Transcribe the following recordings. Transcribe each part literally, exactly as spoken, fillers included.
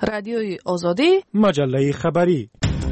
رادیوی آزادی، مجله خبری.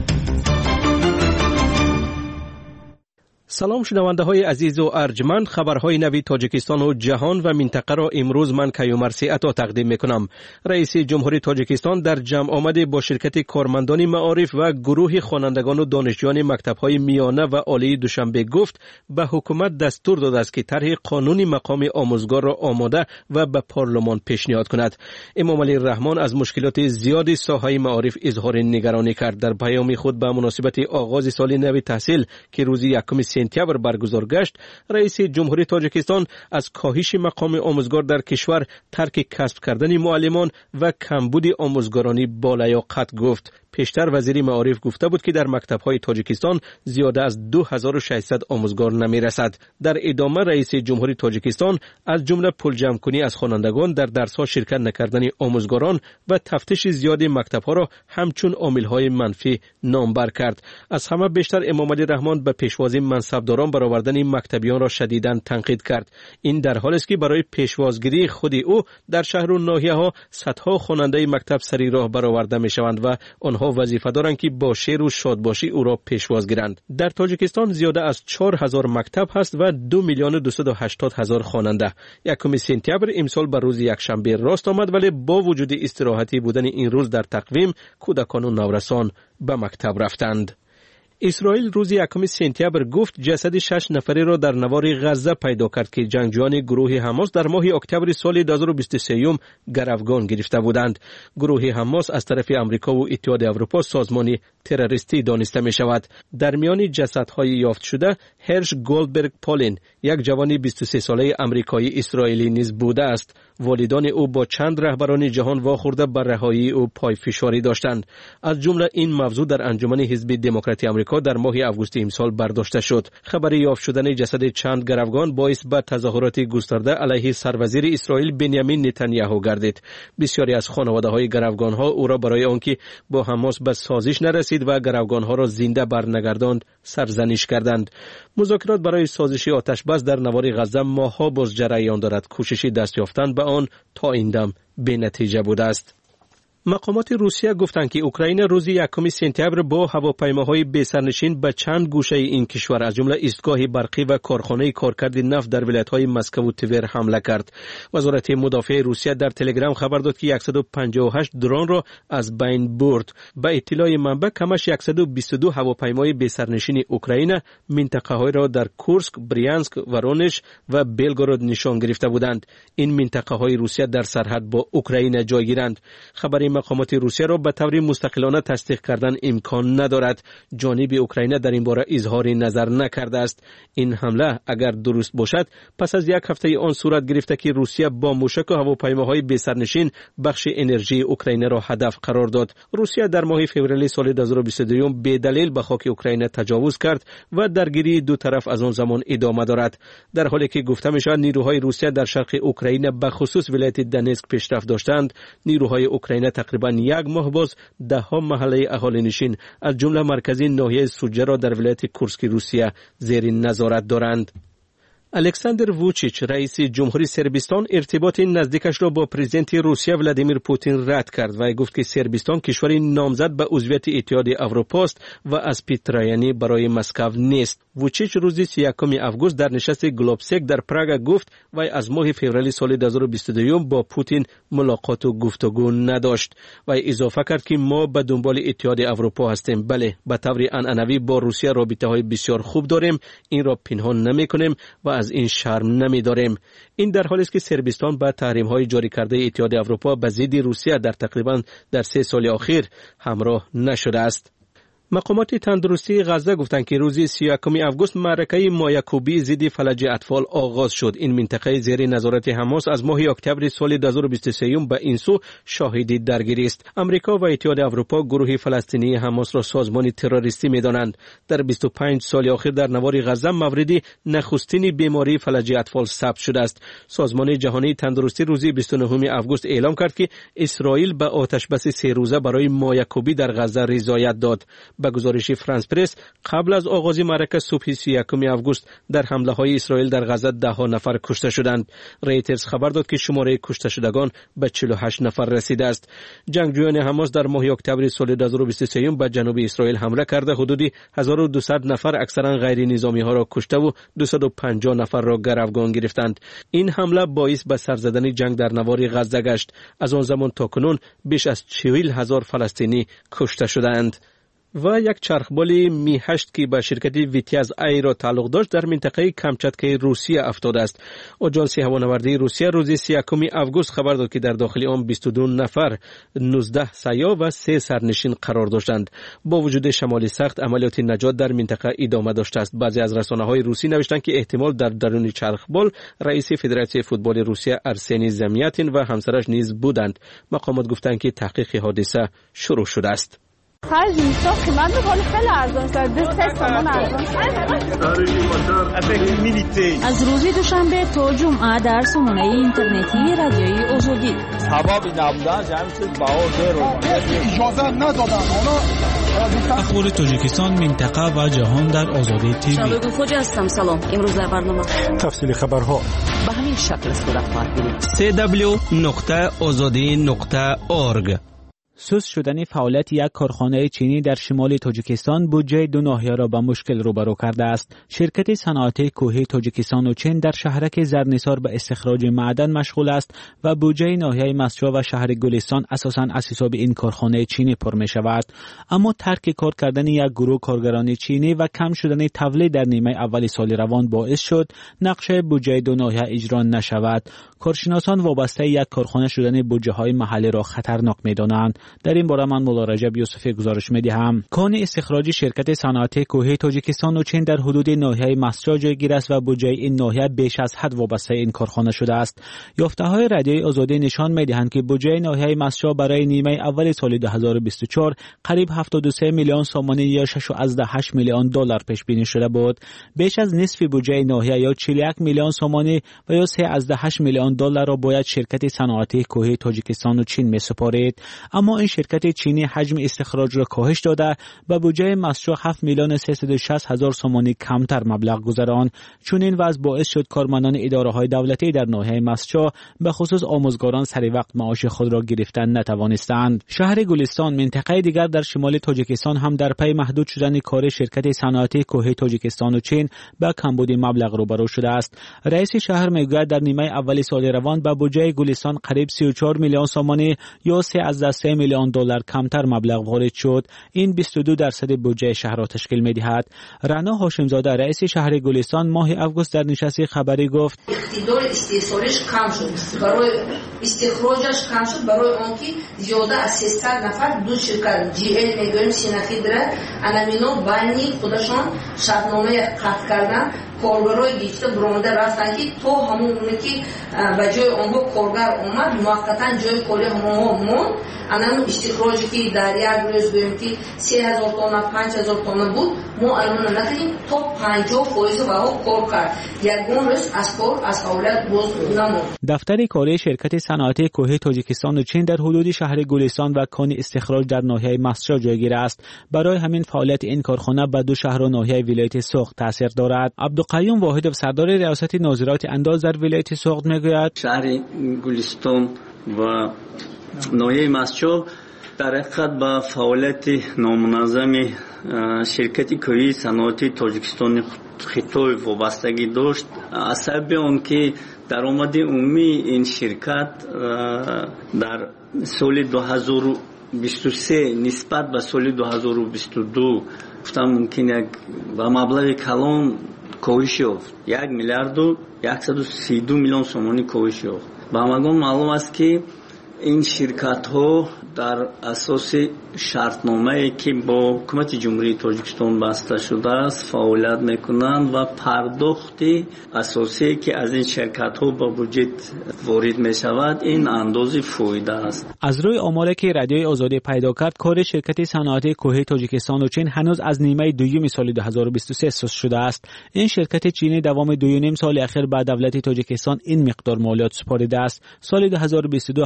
سلام شنونده های عزیز و ارجمند، خبرهای نوی تاجیکستان و جهان و منطقه را امروز من کیومرثی عطا تقدیم میکنم. رئیس جمهوری تاجیکستان در جمع آمد با شرکت کارمندان معارف و گروه خوانندگان و دانشجویان مکتب‌های میانه و عالی دوشنبه گفت به حکومت دستور داده است که طرح قانونی مقام آموزگار را آماده و به پارلمان پیشنهاد کند. امام علی رحمان از مشکلات زیادی ساحه معارف اظهار نگرانی کرد. در پیام خود به مناسبت آغاز سال نو تحصیل که روز یکم سپتامبر برگزار گشت، رئیس جمهوری تاجیکستان از کاهش مقام آموزگار در کشور، ترک کسب کردن معلمان و کمبود آموزگارانی بالیاقت گفت. پیشتر وزیر معارف گفته بود که در مکتب‌های تاجیکستان زیاده از دو هزار و ششصد آموزگار نمی‌رسد. در ادامه رئیس جمهوری تاجیکستان از جمله پول جمع کنی از خوانندگان در درس‌ها شرکت نکردن آموزگاران و تفتیش زیاد مکتب‌ها را همچون عامل‌های منفی نامبر کرد. از همه بیشتر امام علی رحمان به پیشوازی منصبداران برآوردن مکتبیان را شدیداً تنقید کرد. این در حالی است که برای پیشوازگیری خود او در شهر و ناحیه‌ها صدها خواننده مکتب سری راه برآورده می‌شوند و آنها وظیفه دارند که با شعر و شادباشی او را پیشواز گیرند. در تاجیکستان زیاده از چهار هزار مکتب هست و دو میلیون و دویست و هشتاد هزار خواننده. یکم سپتامبر امسال به روز یکشنبه راست آمد، ولی با وجود استراحتی بودن این روز در تقویم، کودکان و نورسان به مکتب رفتند. اسرائیل روز یکم سپتامبر گفت جسد شش نفره را در نوار غزه پیدا کرد که جنگجویان گروه حماس در ماه اکتبر سال دو هزار و بیست و سه گروگان گرفته بودند. گروه حماس از طرف امریکا و اتحاد اروپا سازمان تروریستی دانسته می شود. در میان جسدهای یافت شده هرش گولدبرگ پالین، یک جوان بیست و سه ساله آمریکایی اسرائیلی نیز بوده است. والدان او با چند رهبران جهان واخورده بر رهایی او پای فشاری داشتند. از جمله این موضوع در انجمن حزب دموکراتی آمریکا در ماه آگوست امسال برداشته شد. خبر یافت شدن جسد چند گروگان باعث به تظاهرات گسترده علیه سروزیر اسرائیل بنیامین نتانیاهو گردید. بسیاری از خانواده‌های گروگان‌ها او را برای آنکه با حماس به سازش نرسید و گروگان‌ها را زنده برنگرداند سرزنش کردند. مذاکرات برای سازش آتش بس در نوار غزه ماه‌ها باز جریان دارد. کوشش دست یافتن به آن تا این دم بی‌نتیجه بوده است. مقامات روسیه گفتند که اوکراین روز یکم سپتامبر با هواپیماهای بی‌سرنشین به چند گوشه این کشور از جمله ایستگاه برقی و کارخانه کارکرد نفت در ولایت‌های مسکو و تور حمله کرد. وزارت مدافع روسیه در تلگرام خبر داد که صد و پنجاه و هشت درون را از بین برد. به اطلاع منبع کمش صد و بیست و دو هواپیمای بی‌سرنشین اوکراین منطقه‌های را در کورسک، بریانسک، ورونش و بلگراد نشان گرفته بودند. این منطقه‌های روسیه در سرحد با اوکراین جایگیرند. خبر مقامات روسیه را به طور مستقلانه تصدیق کردن امکان ندارد. جانب اوکراین در این باره اظهار نظر نکرده است. این حمله اگر درست باشد پس از یک هفته آن صورت گرفته که روسیه با موشک و هواپیماهای بی‌سرنشین بخش انرژی اوکراین را هدف قرار داد. روسیه در ماه فوریه سال دو هزار و بیست و دو به دلیل به خاک اوکراین تجاوز کرد و درگیری دو طرف از آن زمان ادامه دارد. در حالی که گفته می‌شود نیروهای روسیه در شرق اوکراین به خصوص ولایت دنیسک پیشرفت داشتند، نیروهای اوکراین تقریبا یک ماه باز ده ها محله اهالی نشین از جمله مرکزی ناحیه سوجه را در ولایت کورسک روسیه زیر نظارت دارند. الکساندر ووچیچ رئیس جمهوری سربستان ارتباط نزدیکش را با پرزیدنت روسیه ولادیمیر پوتین رد کرد و گفت که سربستان کشوری نامزد به عضویت اتحاد اروپا است و از پیترایانی برای مسکو نیست. ووچیچ روز سی و یکم آگوست در نشست گلوبسک در پراگ گفت و از ماه فوریه سال دو هزار و بیست و دو با پوتین ملاقات و گفتگو نداشت و اضافه کرد که ما به دنبال اتحاد اروپا هستیم. بله، به طور عنعنوی با روسیه رابطه‌های بسیار خوب داریم، این را پنهان نمی‌کنیم و از این شرم نمی‌داریم. این در حالی است که سربستان با تحریم‌های جاری کرده اتحاد اروپا به ضد روسیه در تقریباً در سه سال اخیر همراه نشده است. مقامات تندرستی غزه گفتند که روز سی و یکم آگوست معرکه مایکوبی ضد فلج اطفال آغاز شد. این منطقه زیر نظارت حماس از ماه اکتبر سال دو هزار و بیست و سه به این سو شاهد درگیری است. آمریکا و اتحاد اروپا گروه فلسطینی حماس را سازمان تروریستی می‌دانند. در بیست و پنج سال اخیر در نوار غزه مورد نخستین بیماری فلج اطفال ثبت شده است. سازمان جهانی تندرستی روز بیست و نه آگوست اعلام کرد که اسرائیل به آتش‌بس سه روزه برای مایکوبی در غزه رضایت داد. به گزارش فرانس پرس قبل از آغاز معرکه صبح سی و یکم آگوست در حمله های اسرائیل در غزه ده ها نفر کشته شدند. رایترز خبر داد که شماره کشته شدگان به چهل و هشت نفر رسیده است. جنگجویان حماس در ماه اکتبر سال دو هزار و بیست و سه به جنوب اسرائیل حمله کرده حدود هزار و دویست نفر اکثرا غیر نظامی ها را کشته و دویست و پنجاه نفر را گروگان گرفتند. این حمله باعث به سر زدن جنگ در نوار غزه گشت. از آن زمان تا کنون بیش از چهل هزار فلسطینی کشته شدند. و یک چرخبال می هشت که به شرکت ویتیاز ای را تعلق داشت در منطقه کامچاتکا روسیه افتاده است. آژانس هوانوردی روسیه روز سی و یکم آگوست خبر داد که در داخل آن بیست و دو نفر، نوزده سیاه و سه سرنشین قرار داشتند. با وجود شمال سخت عملیات نجات در منطقه ادامه داشته است. بعضی از رسانه‌های روسی نوشتند که احتمال در درون چرخبال رئیس فدراسیون فوتبال روسیه ارسنی زمیاتین و همسرش نیز بودند. مقامات گفتند که تحقیق حادثه شروع شده است. خرج اینستا قیمت بکنی خیلی ارزان شد. سه تومان ارزان شد. از روز دوشنبه تا جمعه در سامانه اینترنتی رادیوی آزادی ثوابی نبودن جمعی چیز باور رو اجازه ندادن. اخبار تاجیکستان، منطقه و جهان در آزادی تیوی. شبکه فوج هستم. سلام. امروز در برنامه تفصیل خبرها به همین شکل صورت خواهد گرفت. سی دبلیو نقطه آزادی نقطه اورگ. سوس شدن فعالیت یک کارخانه چینی در شمال تاجیکستان بودجه دو ناحیه را به مشکل روبرو کرده است. شرکت صنعتی کوهی تاجیکستان و چین در شهرک زرنثار به استخراج معدن مشغول است و بودجه ناحیه مسجد و شهر گلستان اساساً از حساب این کارخانه چینی پر می شود. اما ترک کار کردن یک گروه کارگران چینی و کم شدن تولید در نیمه اول سال روان باعث شد نقشه بودجه دو ناحیه اجرا نشود. کارشناسان وابسته یک کارخانه شدن بودجه های محلی را خطرناک می دانند. در این باره من مولا رجب یوسفی گزارش می دهم. کان استخراجی شرکت صنعتی کوهی تاجیکستان و چین در حدود ناحیه مسجد جایگیر است و بودجه این ناحیه بیش از حد وابسته این کارخانه شده است. یافته‌های رادیوی آزادی نشان می دهند که بودجه ناحیه مسجد برای نیمه اول سال دو هزار و بیست و چهار قریب هفتاد و سه میلیون سومانی یا شش و هشت میلیون دلار پیش بینی شده بود. بیش از نصف بودجه ناحیه یا چهل و یک میلیون سومانی و یا سه و هشت میلیون دلار را باید شرکت صنعتی کوهی تاجیکستان و چین می سپارید. اما این شرکت چینی حجم استخراج را کاهش داده و بودجه مسجد هفت میلیون و سیصد و شصت هزار سومانی کمتر مبلغ گذراند. چون این وضع باعث شد کارمندان اداره‌های دولتی در ناحیه مسجد به خصوص آموزگاران سری وقت معاش خود را گرفتن نتوانستند. شهر گلستان، منطقه دیگر در شمال تاجیکستان، هم در پی محدود شدن کار شرکت صنعتی کوهی تاجیکستان و چین با کمبود مبلغ روبرو شده است. رئیس شهر میگوید در نیمه اول سال روان با بودجه گلستان قریب سی و چهار میلیون سومانی یا سه و سه میلیون دلار کمتر مبلغ وارد شد. این بیست و دو درصد بودجه شهر را تشکیل می‌دهد. رنا هاشم زاده رئیس شهر گلستان ماه آگوست در نشست خبری گفت اقتدار استحصالش کم شد، برای استخراجش کم شد، برای آنکه زیاده از سیصد نفر دو شرکت جی ال میگویم سینفی داره انامینو بانی خودشان شرطنامه قطع کردن. کارگرای دیگه برونده رفتن که تو همون اونی که به جای آنها کارگر اومد موقتا جای کاری همونها موند. الان استخراجی که در یک روز گویم که سه هزار تونه پنج هزار تونه بود، ما الان نکردیم تا پنجاه فایز بها کار کرد. یکون روز از کار از فعالیت باز نموند. دفتر کاری شرکت صنعتی کوهی تاجیکستان و چین در حدود شهر گلستان و کان استخراج در ناحیه مسجد جایگیر است. برای همین فعالیت این کارخانه به دو شهر و ناحیه ولایت سوخت تاثیر دارد. عبدالقیوم واحد سردار ریاست ناظرات انداز در ولایت سوخت میگوید شهر گلستان و ناحیه مسجد در حقیقت با فعالیت نامنظم شرکت کوهی صنعتی تاجیکستان خطای وابستگی داشت. از سبب آن که درآمد عمومی این شرکت در سال دو هزار و بیست و سه نسبت به سال دو هزار و بیست و دو گفتم ممکن یک با مبلغ کلان کاهش یافت. یک میلیارد و صد و سی و دو میلیون سومانی کاهش یافت. با همگان معلوم است که این شرکت ها در اساس شرطنامه‌ای که با حکومت جمهوری تاجیکستان بسته شده است فعالیت میکنند و پرداخت اساسی که از این شرکت ها با بودجه وارد میشود این اندازه فایده است. از روی آماری که رادیوی آزادی پیدا کرد، کار شرکت صنعتی کوهی تاجیکستان و چین هنوز از نیمه دوم سال دو هزار و بیست و سه سوس شده است. این شرکت چینی دوام دو و نیم سال اخیر به دولت تاجیکستان این مقدار مالیات سپارده است. سال دو هزار و بیست و دو هفتصد و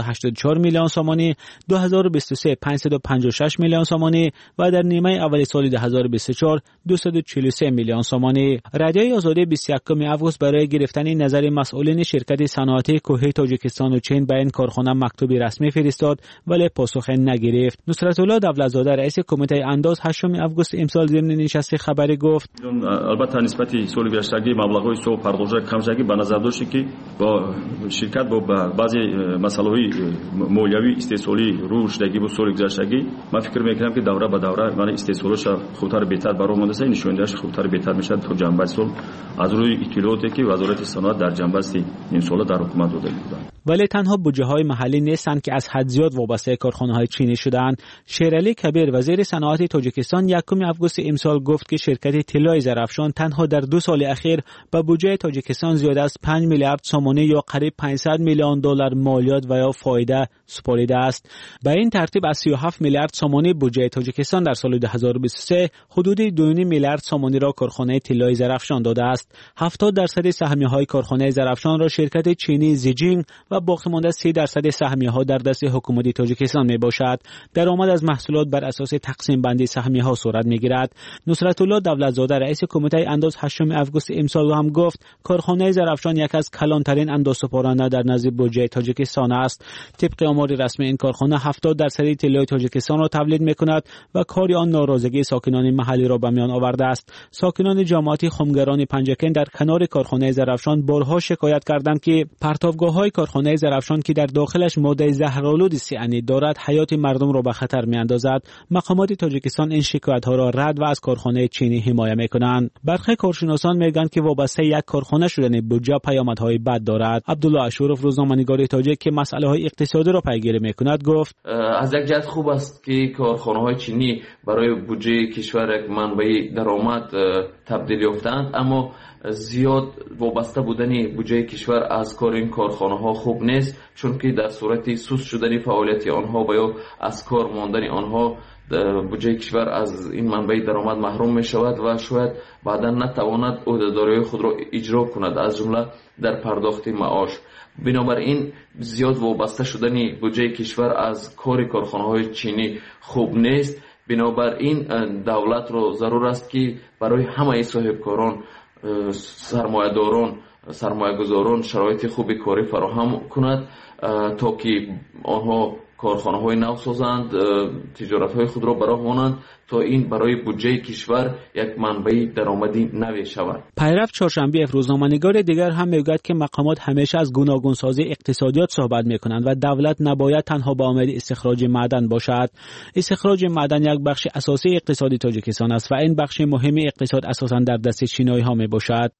هشتاد و چهار میلیون سامانی، دو هزار و بیست و سه پانصد و پنجاه و شش میلیون سامانی و در نیمه اول سال دو هزار و بیست و چهار دویست و چهل و سه میلیون سامانی. رادیوی آزادی بیست و یکم آگوست برای گرفتن نظر مسئولین شرکت صنعتی کوه تاجیکستان و چین به این کارخانه مکتوبی رسمی فرستاد ولی پاسخ نگرفت. نصرت الله دولتزاده رئیس کمیته انداز هشتم آگوست امسال ضمن نشست خبری گفت البته نسبت سال گذشته مبلغ‌های سو پرداخت کم شده به نظر داشت که با شرکت با بعضی مسائل مالیوی استحصالی روش دگی با سال گذشته من فکر میکنم که دوره به دوره من استحصالش خوبتر بهتر برام مونده نشوندهش خوبتر بهتر میشه تو جنبه سال از روی اطلاعاتی که وزارت صنعت در جنبه این سال در حکومت داده بودند. ولی تنها بودجه‌های محلی نیستند که از حد زیاد وابسته کارخانه‌های چینی شدند. شیرعلی کبیر وزیر صنعت تاجیکستان یکم آگوست امسال گفت که شرکت طلای زرافشان تنها در دو سال اخیر به بودجه تاجیکستان زیاده از پنج میلیارد سامانی یا قریب پانصد میلیون دلار مالیات و یا فایده سپرده است. به این ترتیب از سی و هفت میلیارد سامانی بودجه تاجیکستان در سال دو هزار و بیست و سه حدود دو و نیم میلیارد سامانی را کارخانه طلای زرافشان داده است. هفتاد درصد سهمیه‌های کارخانه زرافشان را شرکت چینی زیجینگ و باقی مانده سی درصد سهمیه‌ها در دست حکومت تاجیکستان میباشد. درآمد از محصولات بر اساس تقسیم بندی سهمیه‌ها صورت میگیرد. نصرت الله دولتزاده رئیس کمیته انداز هشتم آگوست امسال هم گفت کارخانه زرافشان یک از کلانترین اندازه‌سپارنده در نزد بودجه تاجیکستان است. طبق آمار رسمی این کارخانه هفتاد درصد طلای تاجیکستان را تولید میکند و کار آن ناراضگی ساکنان محلی را به میان آورده است. ساکنان جماعت خمگران پنجکن در کنار کارخانه زرافشان بارها شکایت کردند که پرتابگاه‌های کارخانه زرافشان که در داخلش ماده زهرآلود سیانید دارد حیات مردم را به خطر میاندازد. مقامات تاجیکستان این شکایت‌ها را رد و از کارخانه چینی حمایت میکنند. برخی کارشناسان میگویند که وابسته یک کارخانه شدن بودجه پیامدهای بد دارد. عبدالله اشورف روزنامه‌نگار تاجیک که مسائل اقتصادی را پیگیری میکند گفت از یک جهت خوب است که کارخانه‌های چینی برای بودجه کشور یک منبع درآمد تبدیل یافتند، اما زیاد وابسته بودن بودجه کشور از کار این کارخانه‌ها خوب نیست، چون که در صورت سوس شدن فعالیت آنها و یا از کار ماندن آنها بودجه کشور از این منبع درآمد محروم می شود و شاید بعدا نتواند عهده‌داری‌های خود را اجرا کند، از جمله در پرداخت معاش. بنابراین زیاد وابسته شدن بودجه کشور از کار کارخانه‌های چینی خوب نیست. بنابراین دولت را ضرور است که برای همه صاحبکاران، سرمایه‌داران، سرمایه‌گذاران شرایط خوبی کاری فراهم کند تا که آنها کارخانه‌های نو سازند، تجارت‌های خود را براه مانند تا این برای بودجه کشور یک منبع درآمدی نوی شود. پیرو چهارشنبه روزنامه‌نگار دیگر هم میگوید که مقامات همیشه از گوناگون سازی اقتصادیات صحبت میکنند و دولت نباید تنها به امید استخراج معدن باشد. استخراج معدن یک بخش اساسی اقتصادی تاجیکستان است و این بخش مهم اقتصاد اساساً در دست چینی‌ها میباشد.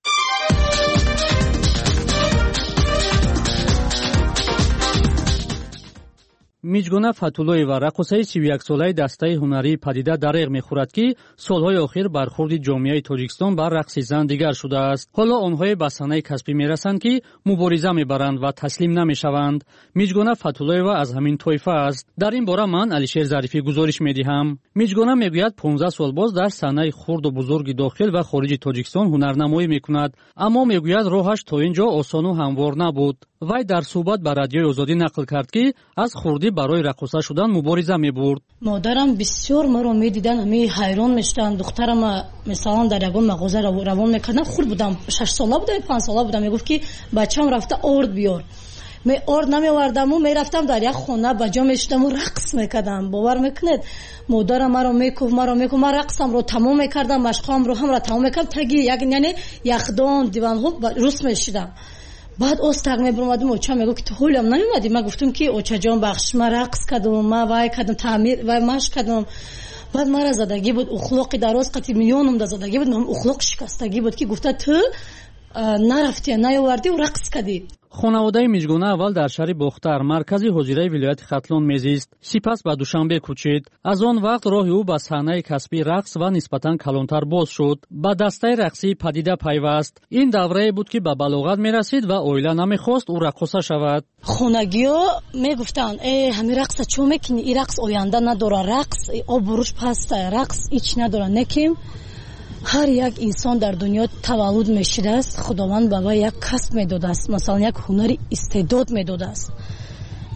میجگونه فتولویوا رقصای سی و یک ساله دسته هنری پدیده دریغ میخورد که سالهای اخیر برخورد جامعه تاجیکستان بر رقص زن دیگر شده است. حالا آنها به صحنه کسبی میرسند که مبارزه میبرند و تسلیم نمیشوند. میجگونه فتولویوا از همین طایفه است. در این باره من علیشیر ظریفی گزارش میدهم. میجگونه میگوید پانزده سال باز در صحنه خرد و بزرگ داخل و خارج تاجیکستان هنرنمایی میکند، اما میگوید راهش تا اینجا آسان و هموار نبود. وی در صحبت با رادیوی آزادی نقل کرد که از خردی برای رقاصه شدن مبارزه می‌برد. مادرم بسیار مرا می‌دیدن، می حیران می‌شدند. دخترم مثلا در یگان مغازه روان می‌کردن، خرد بودم، شش ساله بودم، پنج ساله بودم، میگفت که بچه‌م رفته آرد بیار. می آرد نمی‌آوردم و می‌رفتم در یک خانه بجا می‌شدم و رقص می‌کردم. باور می‌کنید مادرم مرا میگفت مرا میگفت من رقصم رو تمام می‌کردم، مشقام رو هم را تمام می‌کردم، تگی یک یعنی یخدان دیوان‌ها روس می‌شدم. بعد استاد می برامدم اوچا میگه که تو هولم نمیومدی. من گفتم که اوچا جان بخش من رقص کردم، من وای کردم، تعمیر و مشق کردم. بعد مرا زدگی بود، اخلاقی دراز قتی میلیونم د زدگی بود، من اخلاق شکستگی بود که گفته تو نرفتی نیاوردی و رقص کردی. خانواده میجگونه اول در شهر بختر مرکزی حجره ولایت ختلون میزیست، سپس به دوشنبه کوچید. از آن وقت راه او به صحنه کسبی رقص و نسبتاً کلانتر باز شد. با دسته رقصی پدیده پیوست. این دوره بود که به بلوغت میرسید و اویله نمیخواست او رقصه شود. خونگی‌ها میگفتن ای همین رقص چون میکنی، این رقص آینده نداره، رقص آبروش پست، رقص هیچ نداره. نکیم هر یک انسان در دنیا تولد میشده است، خداوند به وی یک کسب میداده است، مثلا یک هنری استعداد میداده است.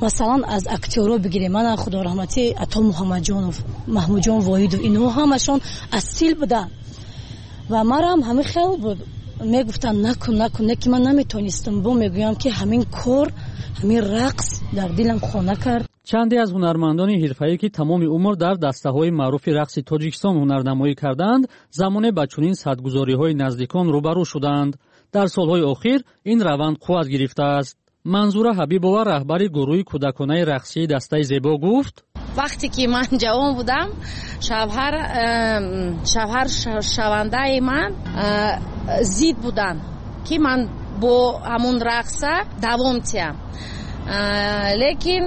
масалан аз актёро бигирем, мана худораҳмати ато муҳаммадҷонов, маҳмудҷон воҳидов, инҳо ҳамашон асил буданд ва марам ҳамин хел буд мегуфтанд накун накун, не ки ман наметонистам, бо мегӯям ки ҳамин кор, ҳамин рақс дар дилам хона кард. чанде аз ҳунармандони ҳирфаӣ ки тамоми умр дар дастаҳои маъруфи рақси тоҷикистон ҳунарнамоӣ карданд, замоне ба чунин садгузориҳои наздикон рӯбарӯ шуданд. дар солҳои охир ин раванд қувват гирифтааст. манзура ҳабибова, раҳбари гурӯҳи кӯдаконаи рақсии дастаи зебо гуфт: вақте ки ман ҷавон будам, шавҳар шавҳар шавандаи ман зид буданд ки ман бо ҳамун рақса давом тиям, лекин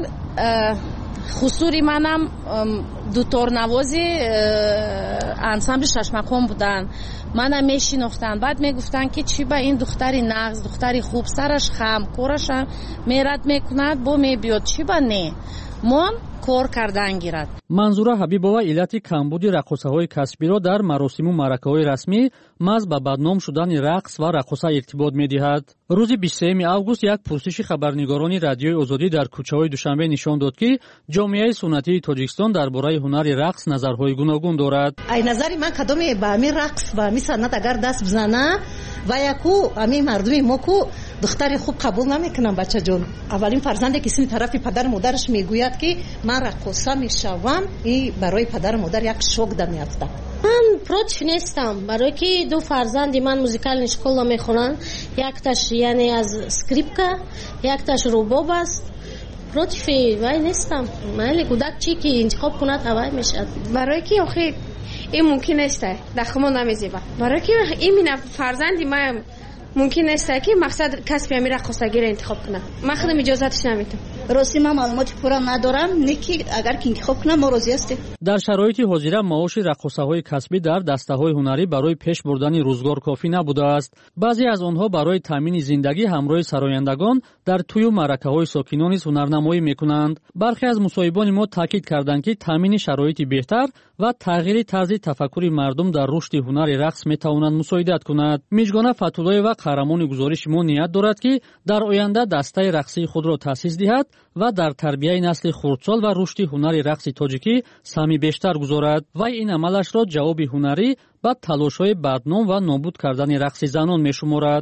хусури манам дуторнавози ансамбли шашмақом буданд. манам мешинохтанд, баъд мегуфтанд ки чӣ ба ин духтари нағз, духтари хуб, сараш хам, корашам мерад мекунад, бо мебиёд, чӣ ба не мон кор кардан гирад. манзура ҳабибова иллати камбуди рақосаҳои касбиро дар маросиму маъракаҳои расмӣ маҳз ба бадном шудани рақс ва рақоса иртибот медиҳад. рӯзи бисту сеюми август як пурсиши хабарнигорони радиои озодӣ дар кӯчаҳои Душанбе нишон дод, ки ҷомеаи суннатии Тоҷикистон дар бораи ҳунари рақс назарҳои гуногун дорад. ай назари ман кадоме ба ҳамин рақс ба ҳамин санъат агар даст бизана ва яку ҳамин мардуми мо ку духтари хуб қабул намекунам. бачаҷон, аввалин фарзанде ки сини тарафи падару модараш мегӯяд ки ман рақоса мешавам, и барои падару модар як шок да меафтад. ман против нестам, барое ки ду фарзанди ман музикални школа мехонанд, якташ яъне аз скрипка, якташ рубоб аст. против вай нестам. майли кӯдак чӣ ки интихоб кунад ҳавай мешавад. барое ки охир ин мумкин нест, дахмо намезеба. барое ки имина фарзанди ман мумкин нест ки мақсад касби ҳамин рақосагиро интихоб кунад. ман худам иҷозаташ наметам. рости ман маълумоти пурра надорам, не ки агар ки интихоб кунам мо розӣ ҳастем. дар шароити ҳозира маоши рақосаҳои касбӣ дар дастаҳои ҳунарӣ барои пеш бурдани рӯзгор кофӣ набудааст. баъзе аз онҳо барои таъмини зиндагӣ ҳамроҳи сарояндагон дар тӯю маъракаҳои сокинон низ ҳунарнамоӣ мекунанд. бархе аз мусоҳибони мо таъкид карданд ки таъмини шароити беҳтар ва тағйири тарзи тафаккури мардум дар рушди ҳунари рақс метавонад мусоидат кунад. миҷгона фатуллоева қаҳрамони гузориши мо ният дорад ки дар оянда дастаи рақсии худро таъсис диҳад ва дар тарбияи насли хурдсол ва рушди ҳунари рақси тоҷикӣ сами бештар гузорад. вай ин амалашро ҷавоби ҳунарӣ ба талошҳои бадном ва нобуд кардани рақси занон мешуморад.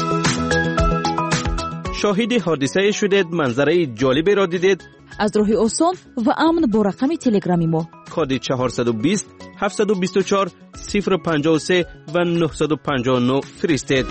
шоҳиди ҳодисае шудед, манзараи ҷолиберо дидед? аз роҳи осон ва амн бо рақами телеграми мо коди чаҳорсаду бист ҳафтсаду бисту чор сифр панҷоҳу се ва нуҳсаду панҷоҳу нӯ фиристед.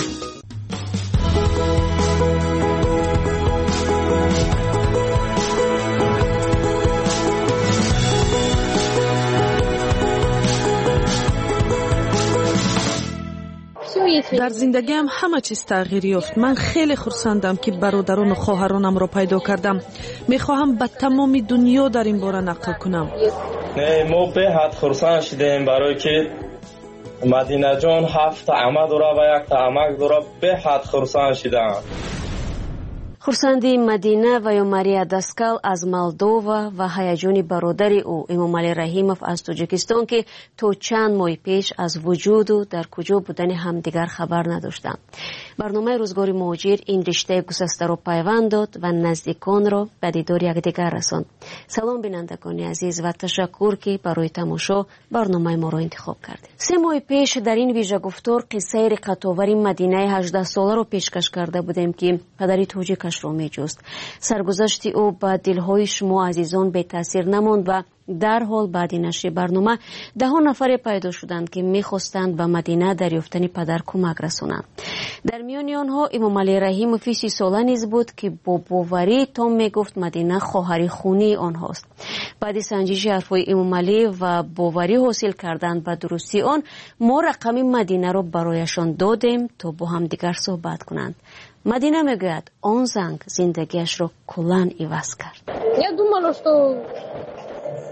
дар зиндагиам ҳама чиз тағйир ёфт. ман хеле хурсандам ки бародарону хоҳаронамро пайдо кардам. мехоҳам ба тамоми дунё дар ин бора нақл кунам. мо беҳад хурсанд шудем, барое ки мадинаҷон ҳафта ама дора ва якта амак дора. беҳад хурсанд шудам. хурсанди Мадина ва ё Мария Даскал аз Молдова ва ҳаяҷони бародари ӯ Эмомалӣ Раҳимов аз Тоҷикистон ки то чанд моҳи пеш аз вуҷуду дар куҷо будани ҳамдигар хабар надоштанд. барномаи рӯзгори муҳоҷир ин риштаи гусастаро пайванд дод ва наздиконро ба дидори якдигар расонд. салом бинандагони азиз ва ташаккур ки барои тамошо барномаи моро интихоб кардед. се моҳи пеш дар ин вижагуфтор қиссаи риқатовари Мадинаи ҳаждаҳсоларо пешкаш карда будем ки падари тоҷикашро меҷуст. саргузашти ӯ ба дилҳои шумо азизон бетаъсир намонд ва дарҳол баъди нашри барнома даҳон нафаре пайдо шуданд ки мехостанд ба Мадина дар ёфтани падар кӯмак расонанд. дар миёни онҳо Эмомалӣ Раҳимови си сола низ буд ки бо боварӣ том мегуфт Мадина хоҳари хунии онҳост. баъди санҷиши ҳарфҳои Эмомалӣ ва боварӣ ҳосил кардан ба дурустии он, мо рақами Мадинаро барояшон додем то бо ҳамдигар суҳбат кунанд. Мадина мегӯяд он занг зиндагиашро куллан иваз кард. Я думала, что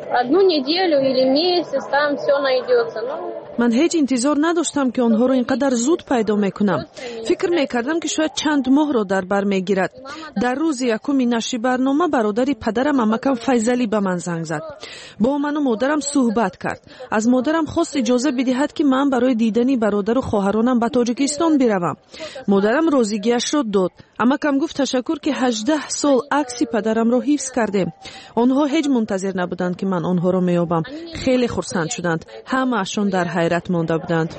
одну неделю или месяц, там все найдется. Ну, من هیچ انتظار نداشتم که آنها رو اینقدر زود پیدا میکنم. فکر میکردم که شاید چند ماه رو در بر میگیرد. در روز یکم نشر برنامه برادری پدرم عمکم فیضلی به من زنگ زد. با من و مادرم صحبت کرد. از مادرم خواست اجازه بدهد که من برای دیدن برادر و خواهرانم به تاجیکستان بروم. مادرم راضیگیش را داد. عمکم گفت تشکر که هجده سال عکس پدرم را حفظ کردیم. آنها هیچ منتظر نبودند که من آنها را میابم. خیلی خرسند شدند. همه اشون در حیرت مانده بودند.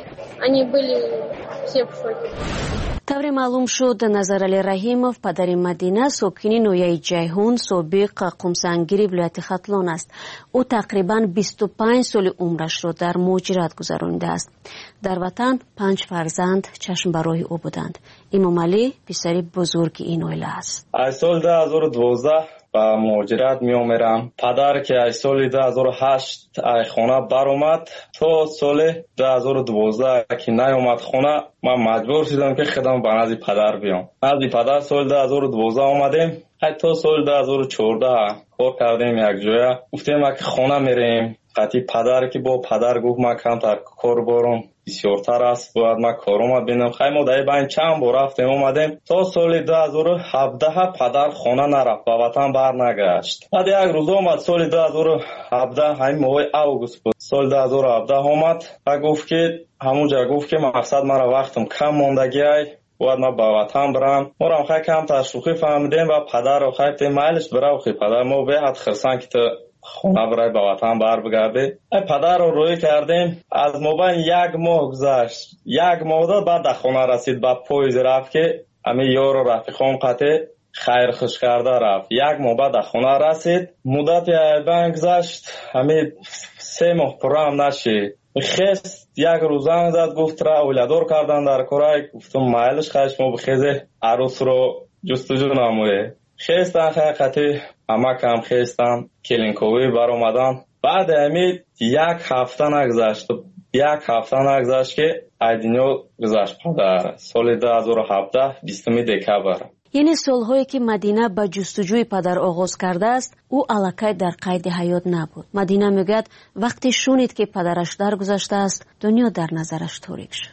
тавре маълум шуд Назарали Раҳимов падари Мадина сокини ноҳияи Ҷайҳун собиқ қумсангири вилояти Хатлон аст. ӯ тақрибан бисту панҷ соли умрашро дар муҳоҷират гузаронидааст. дар ватан панҷ фарзанд чашмбарои ӯ буданд. Имомалӣ писари бузурги ин оила аст. аз соли ду ҳазору дувоздаҳ ба муҳоҷират меомерам. падар ки аз соли ду ҳазору ҳашт аз хона баромад, то соли ду ҳазору дувоздаҳ ки наомад хона, ман маҷбур шудам ки худам ба назди падар биём. назди падар соли ду ҳазору дувоздаҳ омадем. ҳатто соли ду ҳазору чордаҳ кор кардем якҷоя. гуфтем ки хона мерем. қати падар ки бо падар гуфт ман камтар кор борам бисёртар аст, бояд ман корумат бинам. хай мо дар байн чанд бор рафтем омадем. то соли ду ҳазору ҳабдаҳ падар хона нарафт, ба ватан барнагашт. баъд як рӯз омад соли ду ҳазору ҳабдаҳ, ҳамин моҳи август буд. соли ду ҳазору ҳабдаҳ омад ва гуфт ки ҳамунҷа гуфт ки мақсад мара вақтам кам мондагиай, бояд ман ба ватан барам. морам хай камтар шӯхӣ фаҳмидем ва падарро хай те майлиш бирав хи падар мо беҳад хирсанд ки ту хона барай ба ватан барбигарди. ай падарро рӯӣ кардем. аз мобайн як моҳ гузашт. як моҳ дод баъд да хона расид. ба поизи рафт ки ами ёру рафиқом қате хайрхуш карда рафт. як моҳ баъд да хона расид. муддати айбан гузашт. ами се моҳ пуррам нашид. хест як рӯз занг зад гуфт ра оиладор кардан дар корай. гуфтам майлиш хай шумо бихезе арӯсро ҷустуҷӯ намоед. хестан хай қати амакам хестан келинковӣ баромадан. баъди ҳамин як ҳафта нагузашт. як ҳафта нагузашт ки аз дунё гузашт падар. соли ду ҳазору ҳабдаҳ бистуми декабр. яъне солҳое ки Мадина ба ҷустуҷӯи падар оғоз кардааст, ӯ аллакай дар қайди ҳаёт набуд. Мадина мегӯяд вақте шунид ки падараш даргузаштааст, дунё дар назараш торик шуд.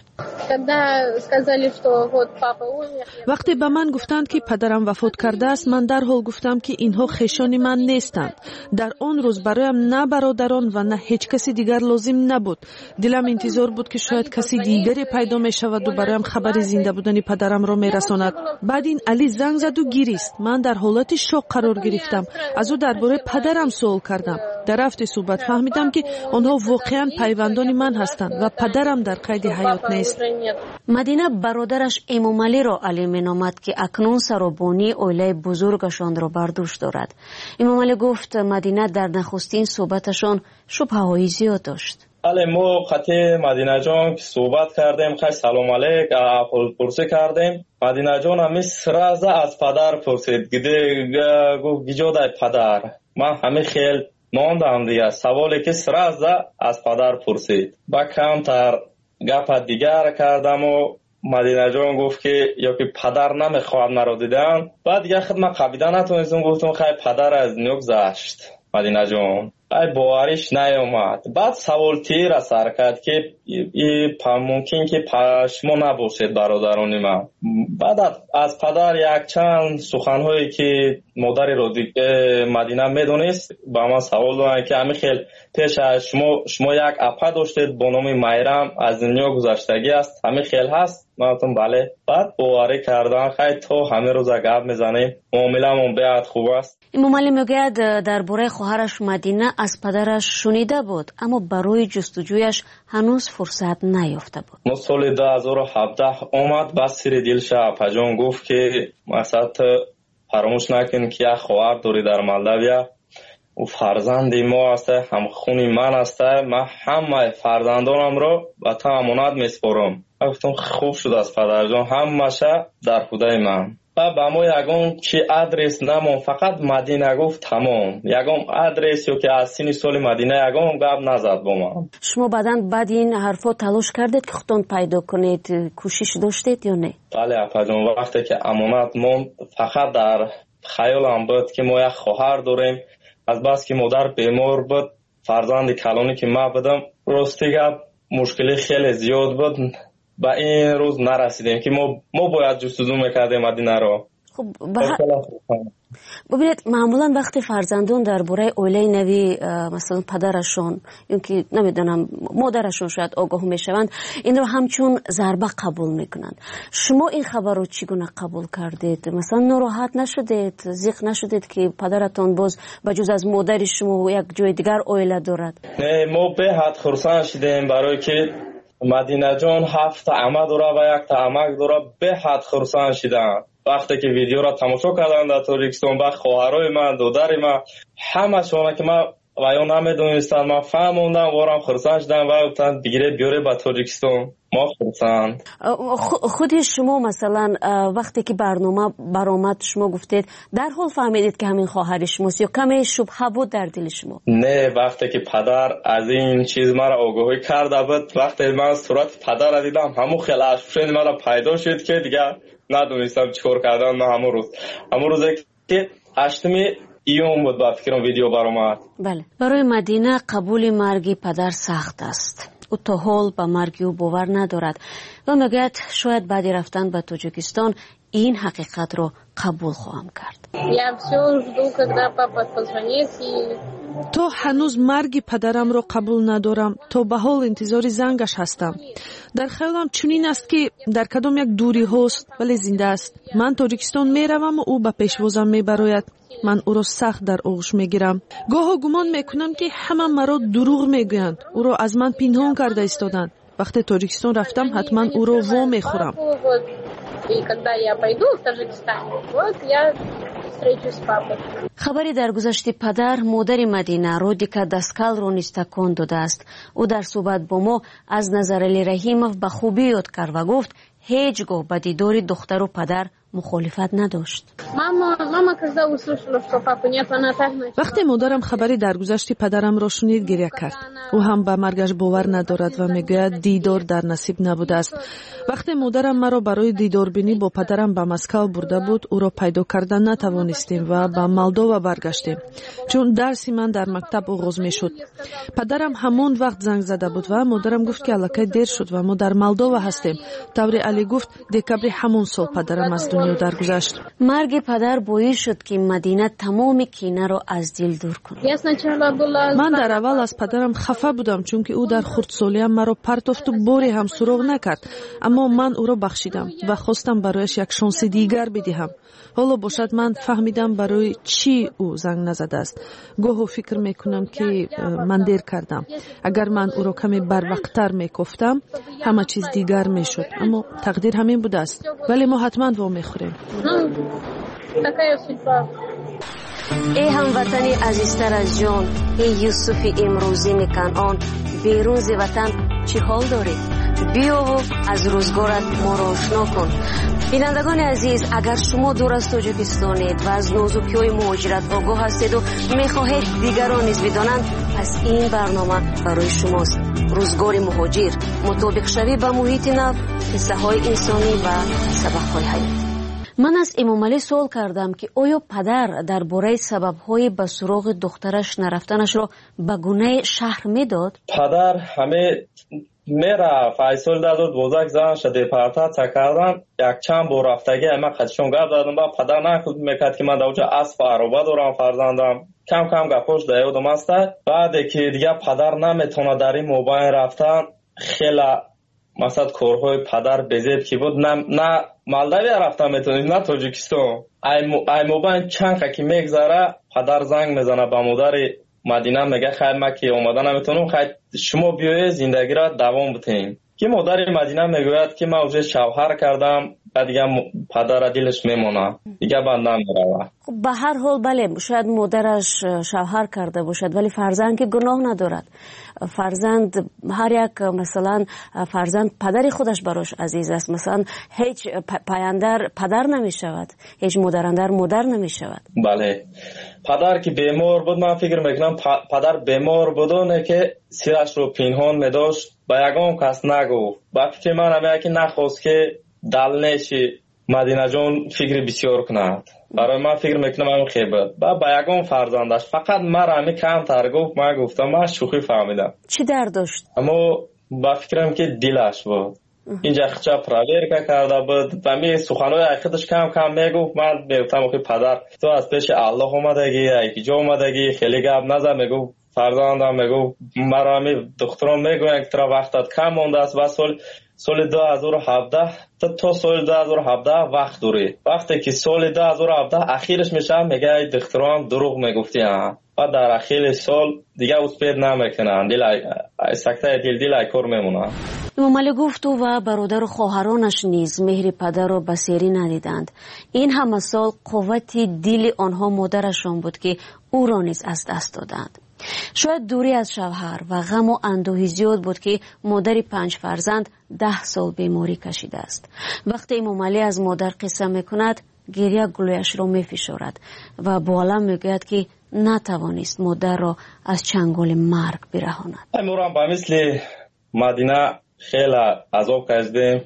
вақте ба ман гуфтанд ки падарам вафот кардааст, ман дарҳол гуфтам ки инҳо хешони ман нестанд. дар он рӯз бароям на бародарон ва на ҳеҷ каси дигар лозим набуд. дилам интизор буд ки шояд каси дигаре пайдо мешаваду бароям хабари зинда будани падарамро мерасонад. баъд ин Али занг заду гирист. ман дар ҳолати шок қарор гирифтам. аз ӯ дар бораи падарам суол кардам. дар рафти суҳбат фаҳмидам ки онҳо воқеан пайвандони ман ҳастанд ва падарам дар қайди ҳаёт нест. Мадина бародараш Эмомалиро Али меномад ки акнун саробонии оилаи бузургашонро бар дӯш дорад. Эмомалӣ гуфт Мадина дар нахустин суҳбаташон шубҳаҳои зиёд дошт. бале мо қати Мадинаҷон ки суҳбат кардем, хай салом алейк аҳволпурсӣ кардем. Мадинаҷон ҳами сраза аз падар пурсид. гуфт гиҷодай падар. ман ҳами хел мондам дига. саволе ки сраза аз падар пурсид. ба камтар гапа дигар кардаму Мадинаҷон гуфт ки ёки падар намехоҳад маро дидан. баъд дига худ ман қабида натонистам. гуфтам хай падар аз дунё гузашт. Мадинаҷон ай бовариш наёмад. баъд савол тира сар кард ки мумкин ки шумо набошед бародарони ман. баъд аз падар якчанд суханҳое ки модари Мадина медонист ба ман савол доданд ки ҳами хел пеш аз шумо шумо як апа доштед бо номи Майрам, аз дунё гузаштагӣ аст. ҳами хел ҳаст? ман гуфтам бале. баъд боварӣ кардан хай то ҳамин рӯза гап мезанем. муомиламон беҳад хуб аст. Эмомалӣ мегӯяд дар бораи хоҳараш Мадина аз падараш шунида буд, аммо барои ҷустуҷӯяш ҳанӯз фурсат наёфта буд. мо соли ду ҳазору ҳабдаҳ омад. ба сири дилша апаҷон гуфт ки масад фаромӯш накун ки як хоҳар дорӣ дар Молдавия. ӯ фарзанди мо аст, ҳамхуни ман аст. ман ҳамаи фарзандонамро ба ту амонат меспорам. ман гуфтам хуб шудааст падарҷон, ҳамаша дар худаи ман. ба ба мо ягон чи адрес намон, фақат Мадина гуфт тамом. ягон адрес ёки аз сини соли Мадина ягон гап назад бо ман. шумо баъдан баъди ин ҳарфо талош кардед ки худтон пайдо кунед, кӯшиш доштед ё не? бале апаҷон, вақте ки амонат монд фақат дар хаёлам буд ки мо як хоҳар дорем. аз бас ки модар бемор буд, فرزند کلانی که ما بودم راستی گپ مشکلی خیلی زیاد بود. با این روز نرسیدیم که ما ما باید جستجو میکردیم مدینه رو. خب ببینید معمولا وقتی فرزندان درباره اویله نوی مثلا پدرشون یا که نمیدونم مادرشون شاید آگاه میشوند این رو همچون ضربه قبول میکنند. شما این خبر رو چگونه قبول کردید؟ مثلا ناراحت نشدید؟ زیق نشدید که پدرتون باز بجز از مادر شما یک جای دیگر اویله دارد؟ نه ما به حد خرسند شدیم برای که مدینه جان هفت عمه داره و یک تا عمک داره. به حد خرسند شدن وقتی که ویدیو را تماشا کردن در تاجیکستان با خواهرای من دودر من همه شما که من و یا نمیدونستن من فهموندم وارم خرسند شدم و گفتن بگیره بیاره به تاجیکستان. ما خرسند. خودی شما مثلا وقتی که برنامه برآمد شما گفتید در حال فهمیدید که همین خواهر شماست یا کمی شبهه بود در دل شما؟ نه وقتی که پدر از این چیز مرا آگاهی کرده بود وقتی من صورت پدر را دیدم همون خیلی اشفشن مرا پیدا شد که دیگه ندونستم چیکار کردن. من همون روز همون روزی که هشتمی ایوم بود با فکرم ویدیو برآمد. بله برای مدینه قبول مرگ پدر سخت است. او تا حال به مرگ او باور ندارد و میگوید شاید بعد رفتن به تاجیکستان این حقیقت رو قبول خواهم کرد. تو هنوز مرگ پدرم رو قبول ندارم. تو به حال انتظار زنگش هستم. در خیالم چنین است که در کدام یک دوری هست ولی زنده است. من تاجیکستان میروم و او به پیشوازم میبراید. من او را سخت در آغوش میگیرم. گاه گمان میکنم که همه مرا دروغ میگویند. او را از من پنهان کرده ایستادند. وقتی تاجیکستان رفتم حتما او را وا میخورم. خبری در گذشته پدر مادر مدینه رودیکا داسکال رو نیز تکان داده است. او در صحبت با ما از نظر علی رحیموف به خوبی یاد کرد و گفت هیچگاه به دیدار دختر و پدر مخالفت نداشت. وقتی مادرم خبری درگذشت پدرم را شنید گریه کرد. او هم به مرگش باور ندارد و میگوید دیدار در نصیب نبوده است. وقتی مادرم مرا برای دیدار بینی با پدرم به مسکو برده بود او را پیدا کردن نتوانستیم و به مالدووا برگشتیم چون درسی من در مکتب آغاز میشد. پدرم همان وقت زنگ زده بود و مادرم گفت که الکی دیر شد و ما در مالدووا هستیم. طوری علی گفت دکبر همون سال پدرم از دنیا درگذشت. مرگ پدر باعث شد که مدینه تمام کینه را از دل دور کند. من در اول از پدرم خفه بودم چون که او در خردسالیم مرا پرتافت و باری هم سراغ نکرد، اما من او را بخشیدم و خواستم برایش یک شانس دیگر بدهم. حالا باشد من فهمیدم برای چی او زنگ نزده است. گاهی فکر میکنم که من دیر کردم. اگر من او را کمی بروقتر میگفتم همه چیز دیگر میشد، اما تقدیر همین بوده است. ولی ما حتما وا میخوریم. ای هموطنی عزیزتر از جان، ای یوسف امروزی کنعان، بیرون ز وطن چه حال داری؟ بیا و از روزگارت ما را آشنا کن. بینندگان عزیز، اگر شما دور از تاجیکستانید و از نازکی‌های مهاجرت آگاه هستید و میخواهید دیگران نیز بدانند، پس این برنامه برای شماست. روزگار مهاجر، مطابق شوی به محیط نو، قصه های انسانی و سبق های حیاتی. من از امام علی سوال کردم که آیا پدر درباره سبب‌های به سراغ دخترش نرفتنش را به گونه شهر میداد؟ پدر همه میره فیصل داد بزرگ زن شده پرتا تکردن یک چند بار رفتگی اما خدشون گفت دادم با پدر نخود میکرد که من دوجه اسب عربه دارم فرزندم کم کم گپوش دیودم است. بعد که دیگه پدر نمیتونه در این موبایل رفتن خیلی مثلا کارهای پدر بزید که بود نه نه مالداوی رفتن میتونید نه تاجیکستان. ای موبایل چند که میگذره پدر زنگ میزنه به مادر مدینه میگه خیر ما که اومدن نمیتونم خیر شما بیایید زندگی را دوام بدین. که مادر مدینه میگوید که من اوجه شوهر کردم و دیگه پدر دلش میمونه دیگه بندم میره. خب به هر حال بله شاید مادرش شوهر کرده باشد ولی فرزند که گناه ندارد. فرزند هر یک مثلا فرزند پدری خودش براش عزیز است. مثلا هیچ پایندر پدر نمی شود، هیچ مادراندر مادر نمی شود. بله پدر که بیمار بود من فکر میکنم پدر بیمار بودونه که سیرش رو پنهان میداشت با یگان کس نگفت. با فکر من همه که نخواست که دل نشی مدینه جان فکر بسیار کند. برای من فکر میکنم همین خیبت با با یگان فرزندش فقط مرا همی کم تر گفت. من گفتم من شوخی فهمیدم. چی درد داشت؟ اما با فکرم که دلش بود اینجا خچا پراویر کرده بود و می سخنهای حقیقتش کم کم میگفت. من میگفتم که پدر تو از پیش الله اومدگی ایکی جا اومدگی خیلی گپ نزن. میگفت فرزندم میگفت مرا همی دختران میگوین که ترا وقتت کم مونده است و سال سال دو هزار و هفده تا تا سال دو هزار و هفده وقت دوری. وقتی که سال دو هزار و هفده اخیرش میشه میگه دختران دروغ میگفتی ها و در اخیر سال دیگه اسپید نمیکنن. دل سکته دل دل ایکور میمونه. امام علی گفت او و برادر و خواهرانش نیز مهر پدر را بسیاری ندیدند. این همه سال قوت دل آنها مادرشان بود که او را نیز از دست دادند. شاید دوری از شوهر و غم و اندوهی زیاد بود که مادر پنج فرزند ده سال بیماری کشیده است. وقتی امام علی از مادر قصه میکند گریه گلویش را میفشارد و با علم میگوید که نتوانست مادر را از چنگال مرگ برهاند. ما با مثل مدینه خیلی عذاب کشیدیم.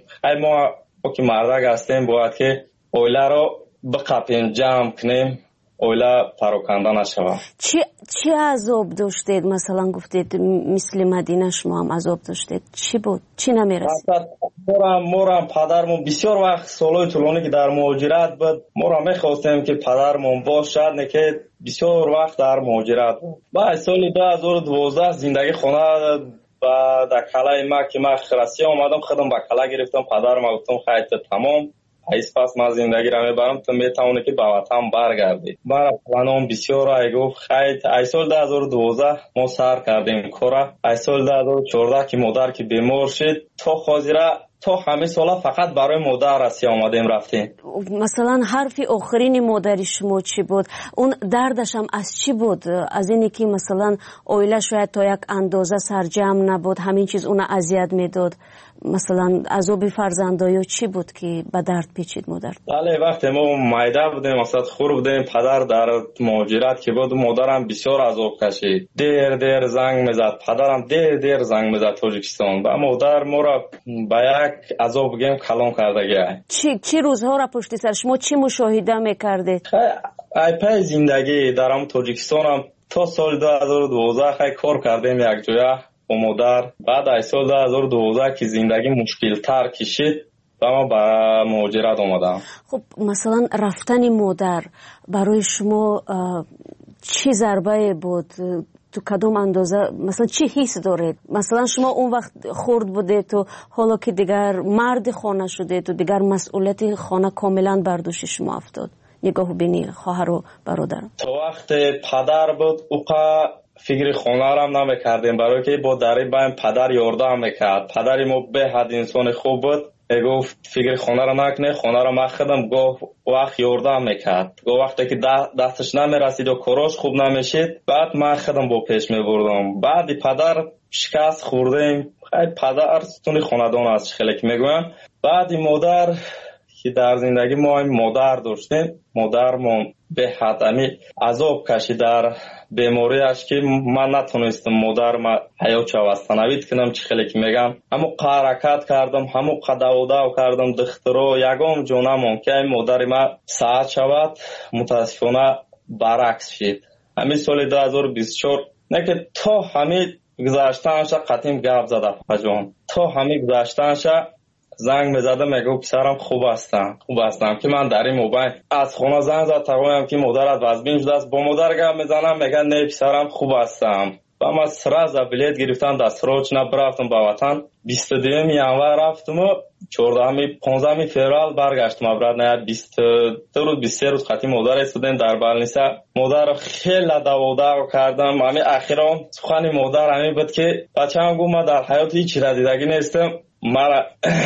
ما که مردک هستیم باید که اوله را بقپیم جمع کنیم اوله پراکنده نشود. چی چی عذاب داشتید؟ مثلا گفتید مثل مدینه شما هم عذاب داشتید. چی بود؟ چی نمیرسید؟ مورم مورم پدرمون بسیار وقت سالهای طولانی که در مهاجرت بود مورم میخواستیم که پدرمون باشد نه که بسیار وقت در مهاجرت بود. بعد سال دو هزار و دوازده زندگی خونه و در کلای ما که من خرسی آمدم خودم با کلا گرفتم. پدرم گفتم خیلی تمام ایس پس من زندگی را میبرم تو میتونی که به وطن برگردی. برای پلانم بسیار رای گفت خیلی ای سال دو هزار و دوازده ما سر کردیم کورا. ای سال دو هزار و چهارده که مادر که بیمار شد تا خاطره تا همه سالا فقط برای مادر رسی آمدیم رفتیم. مثلا حرفی آخرین مادری شما چی بود؟ اون دردش هم از چی بود؟ از اینی که مثلا اویله شاید تا یک اندازه سرجم نبود همین چیز اون اذیت میداد؟ مثلا عذاب فرزندایی چی بود که به درد پیچید مادر؟ بله وقتی ما مایده بودیم مثلا خور بودیم پدر در مهاجرت که بود مادرم بسیار عذاب کشید. دیر دیر زنگ میزد پدرم دیر دیر زنگ میزد تاجیکستان و مادر ما را به یک عذاب گیم کلان کرده گیه. چی چی روزها را پشت سر شما چی مشاهده میکردید؟ ای پای زندگی در هم تاجیکستان هم تا سال دو هزار و دوازده خیلی کار کردیم یک جایه با مادر. بعد ای سال دو هزار و دوازده که زندگی مشکل تر کشید و ما به مهاجرت آمدم. خب مثلا رفتن مادر برای شما چی ضربه بود؟ تو کدوم اندازه مثلا چی حس دارید؟ مثلا شما اون وقت خرد بوده تو حالا که دیگر مرد خانه شده تو دیگر مسئولیت خانه کاملا بر دوش شما افتاد. نگاه بینی خواهر و برادر. تو وقت پدر بود اوقا فکر خانه را هم نمیکردیم برای که با دری بایم پدر یاردم میکرد. پدری ما به حد انسان خوب بود. گفت فکر خانه را نکنه خانه را مخدم گفت وقت یاردم میکرد. گفت وقتی که دستش نمیرسید و کاراش خوب نمیشید بعد مخدم با پیش میبردم. بعد پدر شکست خوردیم. خیلی پدر ستون خاندان است خیلی که میگویم. بعد مادر که در زندگی ما مادر داشتیم مادرمون به حد امی عذاب کشید در بیماریش که من نتونستم مادر ما حیات شوستنوید کنم چی خیلی که میگم همو حرکت کردم همو دو دو کردم دخترو یگام جونمون که مادر ما ساعت شود متاسفانه برعکس شد. همین سال دو هزار و بیست و چهار نه که تا همین گذاشتنش قطعیم گپ زده فجان تا همین گذاشتنش زنگ میزده میگه پسرم خوب هستم خوب هستم که من در این موبایل از خونه زنگ زد تقویم که مادرت وزبین شده است با مادر گپ میزنم میگه نه پسرم خوب هستم. و من سراز بلیت گرفتم دست روچ نبرفتم به وطن بیست و دوم ینور رفتم و چهاردهم پانزدهم فوریه برگشتم ابرد نه بیست دو روز بیست و سه روز خاطی مادر استودن در بالنیسا مادر خیلی داودا کردم. همین اخیرا سخن مادر همین بود که بچه‌ام گفت من در حیات هیچ چیز دیدگی نیستم مرا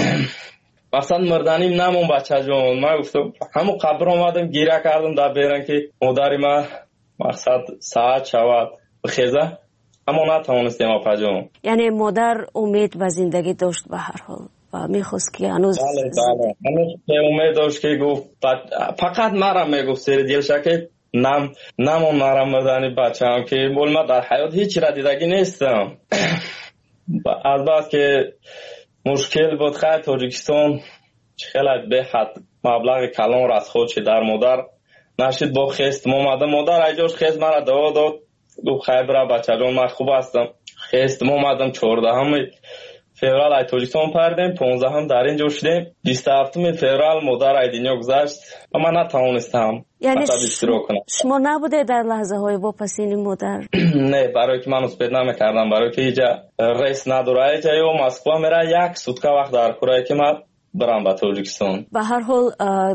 مثلا مردنیم نمون بچه جون. من گفتم همو قبر آمدم گیره کردم در بیرن که مادری من مقصد ساعت شود بخیزه اما نتوانستیم اپا جون. یعنی مادر امید و زندگی داشت به هر حال و میخواست که هنوز بله بله هنوز امید داشت که گفت فقط مرا میگفت سر دیلشه که نم نمون مرا مردنی بچه هم که بول من در حیات هیچی را دیدگی نیستم. از بعد که مشکل بود خیلی تاجیکستان خیلی به حد مبلغ کلان را از خودش در مادر نشید با خست مامده مادر ایجاش خست مرا دوا داد گفت خیلی برا بچه جان من خوب هستم خست مامدم چهارده همه فеврал ай тоҷикистон пардем понздаҳам дар ин ҷо шудем бисту ҳафтуми феврал модар ай дунё гузашт ва ман натавонистам масаб иштирок кунам. шумо набуде дар лаҳзаҳои вопасини модар? не, барое ки ман успед намекардам, барое ки иҷа рейс надора, иҷа ё москва мера як сутка вақт дар курае ки ман барам ба тоҷикистон. ба ҳар ҳол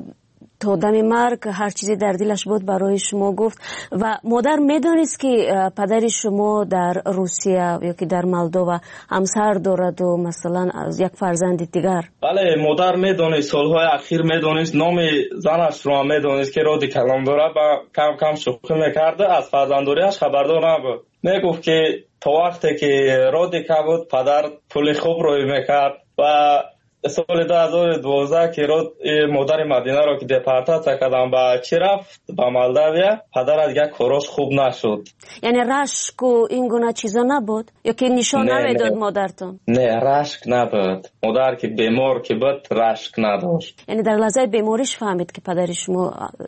то дами марг ҳар чизе дар дилаш буд барои шумо гуфт ва модар медонист ки падари шумо дар Русия ё ки дар Молдова ҳамсар дораду масалан як фарзанди дигар? бале, модар медонист, солҳои ахир медонист, номи занашро ҳам медонист ки роди калом дора, ба кам кам шӯхӣ мекарда, аз фарзандориаш хабардор набуд. мегуфт ки то вақте ки роди ка буд падар пули хуб рӯй мекард ва соли ду ҳазору дувоздаҳ ки род модари Мадинаро ки депортация кардам ба чӣ рафт ба Молдавия, падараш як корош хуб нашуд. яъне рашку ин гуна чизо набуд ё ки нишон намедод модартон? не, рашк набуд. модар ки бемор ки буд рашк надошт. яъне дар лаҳзаи бемориш фаҳмид ки падари шумо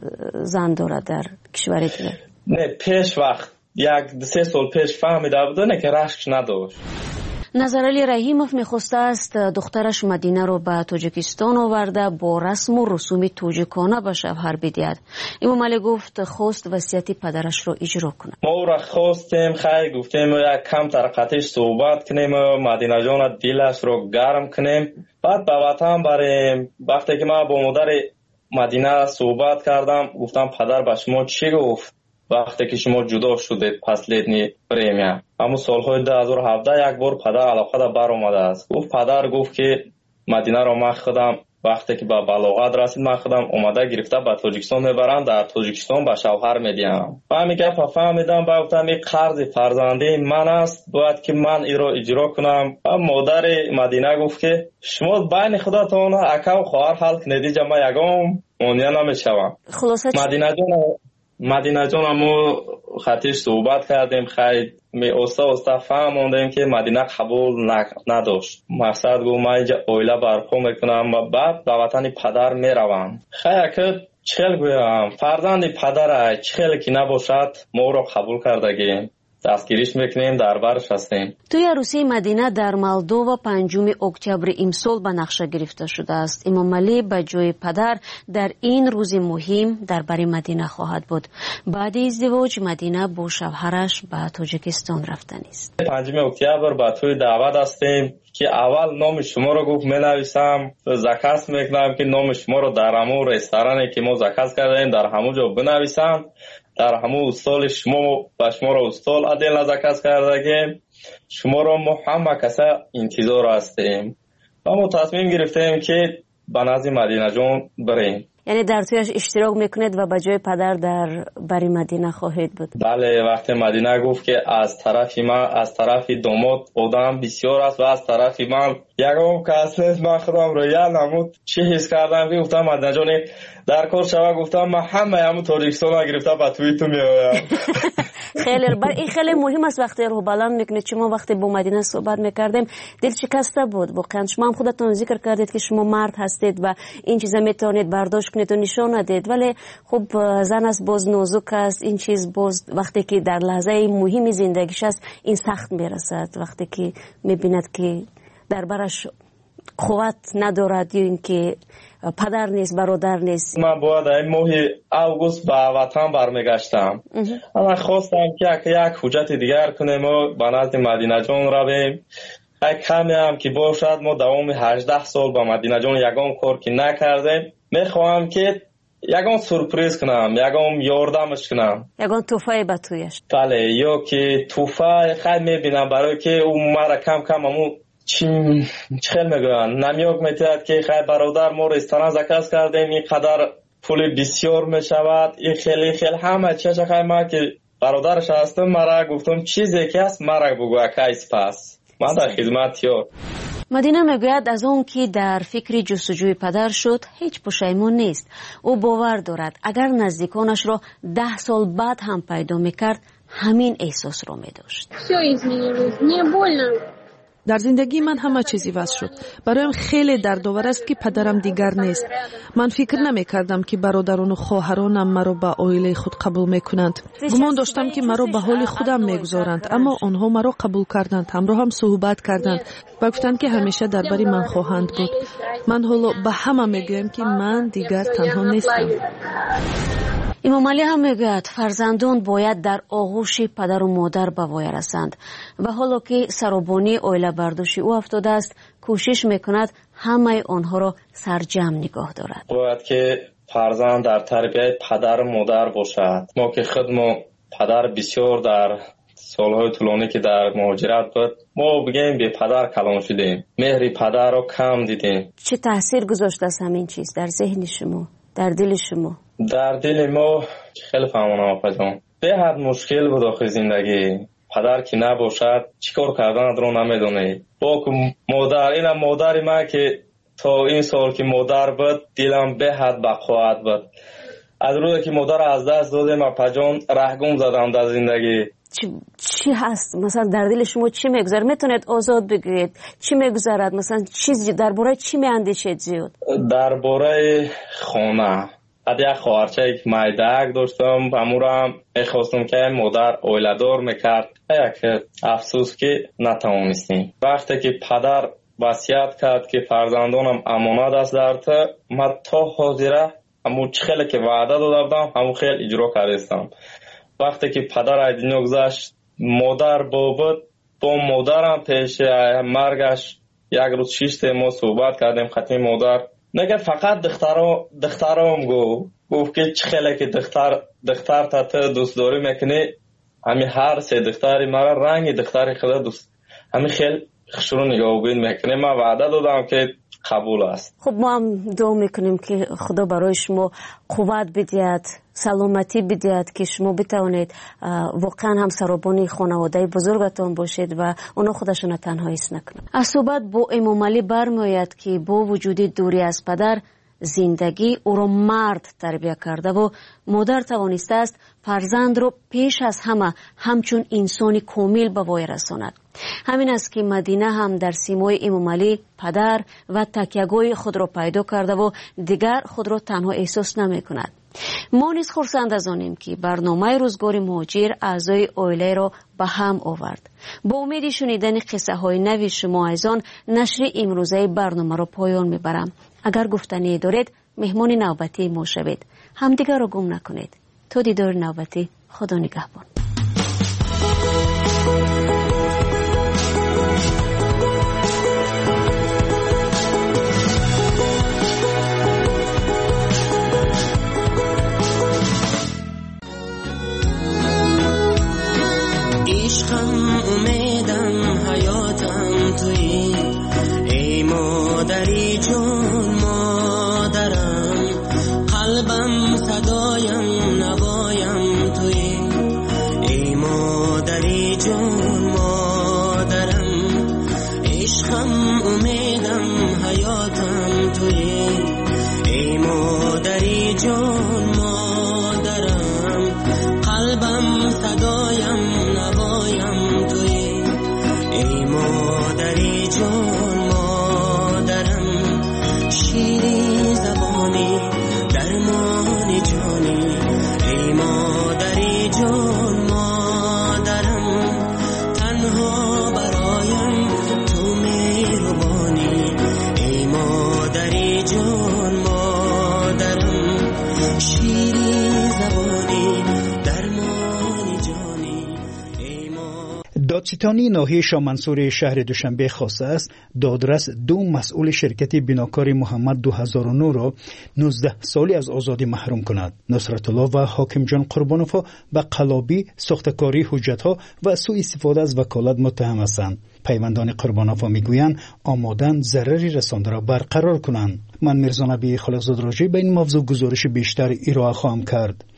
зан дорад дар кишвари дигар? не, пеш вақт як се сол пеш фаҳмида буд, не ки рашк надошт. назарали Раҳимов мехостааст духтараш Мадинаро ба Тоҷикистон оварда бо расму русуми тоҷикона ба шавҳар бидиҳад. Эмомалӣ гуфт хост васияти падарашро иҷро кунад. мо ӯро хостем, хай гуфтем як кам тарқатиш суҳбат кунем, Мадинаҷона дилашро гарм кунем, баъд ба ватан барем. вақте ки ман бо модари Мадина суҳбат кардам, гуфтам падар ба шумо чӣ гуфт вақте ки шумо ҷудо шудед последни время? ҳамун солҳои ду ҳазору ҳавдаҳ як бор падар алоқада баромадааст. гуфт падар гуфт ки Мадинаро ман худам вақте ки ба балоғат расид ман худам омада гирифта ба Тоҷикистон мебарам, дар Тоҷикистон ба шавҳар медиҳам. ман ҳамин гапа фаҳмидам, ба гуфтам ин қарзи фарзандии ман аст, бояд ки ман инро иҷро кунам. ва модари Мадина гуфт ки шумо байни худатон акаву хоҳар ҳал кунед, иҷа ман ягон монеа намешавам. Мадинаҷон Мадинаҷона мо хатиш суҳбат кардем, хай оста оста фаҳмондем ки Мадина қабул надошт. мақсад гуфт ман иҷа оила барпо мекунам ва баъд ба ватани падар меравам. хай ака чӣ хел гӯям, фарзанди падарай чӣ хеле ки набошад моро қабул кардагем, дастгириш мекунем, дар барш ҳастем. тӯи арӯсии Мадина дар Молдова панҷуми октябри имсол ба нақша гирифта шудааст. Эмомалӣ ба ҷои падар дар ин рӯзи муҳим дар бари Мадина хоҳад буд. баъди издивоҷ Мадина бо шавҳараш ба Тоҷикистон рафтанист. панҷуми октябр ба тӯи даъват ҳастем ки аввал номи шуморо гуфт менависам, заказ мекунам ки номи шуморо дар ҳамун ресторане ки мо заказ кардаем дар ҳамун ҷо бинависам. дар ҳамун устоли шумо ба шуморо устол адела заказ кардагем. шуморо мо ҳама каса интизор ҳастем ва мо тасмим гирифтем ки ба назди Мадинаҷон бирем. яъне дар тӯяш иштирок мекунед ва ба ҷои падар дар бари Мадина хоҳед буд? бале, вақте Мадина гуфт ки аз тарафи ман, аз тарафи домод одам бисёр аст ва аз тарафи ман ягон кас нест, ман худам роя намуд чӣ ҳис кардам ки гуфтам Мадинаҷоне дар кор шава, гуфтам ман ҳамаи ҳамун Тоҷикистонро гирифта ба тӯи ту меоям. хеле бар ин хеле муҳим аст вақте рӯҳбаланд мекунед. шумо вақте бо Мадина суҳбат мекардем дилшикаста буд. воқеан шумо ҳам худатон зикр кардед ки шумо мард ҳастед ва ин чиза метавонед бардошт кунед ва нишон надед, вале хуб зан аст, боз нозук аст. ин чиз боз вақте ки дар лаҳзаи муҳими зиндагиш аст ин сахт мерасад, вақте ки мебинад ки дар бараш қувват надорад ё ин ки падар нест, бародар нест. ман бояд ин моҳи август ба ватан бармегаштам. ман хостам ки як ҳуҷҷати дигар кунем, ба назди Мадинаҷон равем. ҳай камеам ки бошад мо давоми ҳаждаҳ сол ба Мадинаҷон ягон кор ки накардем, мехоҳам ки ягон сурприз кунам, ягон ёрдамаш кунам, ягон тӯҳфае ба тӯяш. бале, ё ки тӯҳфа хай мебинам, барое ки ӯ мара кам кам аму чӣ хел мегӯянд намёк метиҳад ки хай бародар мо ресторан заказ кардем, ин қадар пули бисёр мешавад, ин хели хел ҳама чиша. хай ман ки бародараш ҳастам, мара гуфтам чизе ки аст мара бугӯ акай спас, ман дар хизматиё. Мадина мегӯяд аз он ки дар фикри ҷустуҷӯи падар шуд ҳеҷ пушаймон нест. ӯ бовар дорад агар наздиконашро даҳ сол баъд ҳам пайдо мекард ҳамин эҳсосро медошт. در زندگی من همه چیزی وصل شد. برایم خیلی دردآور است که پدرم دیگر نیست. من فکر نمی کردم که برادران و خواهرانم مرا به عائله خود قبول میکنند. گمان داشتم که مرا به حال خودم میگذارند، اما آنها مرا قبول کردند، همراه هم صحبت کردند و گفتند که همیشه درباره من خواهند بود. من حالا به همه میگویم که من دیگر تنها نیستم. امام علی هم میگوید فرزندان باید در آغوش پدر و مادر به وای رسند و حالا که سرابانی عائله برداشت او افتاده است، کوشش میکند همه آنها را سرجم نگاه دارد. باید که فرزند در تربیت پدر و مادر باشد. ما که خودمون پدر بسیار در سالهای طولانی که در مهاجرت بود، ما بگیم به پدر کلان شدیم، مهر پدر رو کم دیدیم. چه تاثیر گذاشته است همین چیز در ذهن شما، در دل شما؟ در دل ما خیلی فهمانه آقا جان، به حد مشکل بود آخر زندگی. پدر که نباشد چیکار کردن رو نمیدونی. با مادر، اینم مادر من که تا این سال که مادر بود دلم به حد بقوت بود. از روزی که مادر از دست دادم اپا جان رهگم زدم در زندگی. چی, چی هست مثلا در دل شما چی میگذره؟ میتونید آزاد بگید چی میگذرد؟ مثلا چیز درباره چی میاندیشید زیاد؟ درباره خانه. یک خواهرچه یک مایدک داشتم، امورم میخواستم که مادر اویلدار میکرد، یک افسوس که نتوانستیم. وقتی که پدر وصیت کرد که فرزندانم امانت است در تو، من تا حاضره همون خیلی که وعده داده بودم همون خیلی اجرا کردم. وقتی که پدر از دنیا گذشت، مادر بابت با مادرم پیش مرگش یک روز شیشت ما صحبت کردیم. خطی مادر نگه فقط دخترام دخترام گو گفت که چه خیلی که دختر دختر تا تو دوست داری میکنی، همین هر سه دختری مرا رنگ دختری خدا دوست همین خیلی خشرو نگاه بین میکنه. من وعده دادم که قبول است. خب ما هم دعا میکنیم که خدا برای شما قوت بدهد، سلامتی بدهد که شما بتوانید واقعا هم سرابانی خانواده بزرگتان باشید و اونا خودشون تنها ایست نکنند. از صحبت با امام علی برمیآید که با وجود دوری از پدر، زندگی او را مرد تربیت کرده و مادر توانسته است فرزند را پیش از همه همچون انسانی کامل به وای رساند. همین است که مدینه هم در سیمای امام علی پدر و تکیه‌گاه خود را پیدا کرده و دیگر خود را تنها احساس نمی کند. ما نیز خرسند از آنیم که برنامه روزگار مهاجر اعضای عائله را به هم آورد. با امید شنیدن قصه های نوی شما از آن نشر امروزه برنامه را پایان میبرم. اگر گفتنی دارید مهمان نوبتی ما شوید. همدیگر را گم نکنید. تا دیدار نوبتی، خدا نگهبان. عشقم امیدم حیاتم تویی، ای مادری جون مادرم، قلبم صدایم نوایم تویی، ای مادری جون مادرم. عشقم امیدم حیاتم تویی، ای مادری جون مادرم، قلبم صدایم نوایم تویی، ای مادری جون مادرم. شیری زبانی درمانی جانی، ای مادری جون مادرم، تنها برایم تو مهربانی، ای مادری جون مادرم. شیری زبانی درمانی جانی. دادستانی ناحیه شامنصور شهر دوشنبه خواسته است دادرس دو مسئول شرکت بناکار محمد دو هزار و نه را نوزده سالی از آزادی محروم کند. نصرت الله و حاکم جان قربانوف به قلابی، ساختکاری حجت‌ها و سوء استفاده از وکالت متهم هستند. پیوندان قربانوف میگویند آمادن ضرری رسانده را برقرار کنند. من میرزا نبی خالقزاده راجع به این موضوع گزارش بیشتر ارائه خواهم کرد.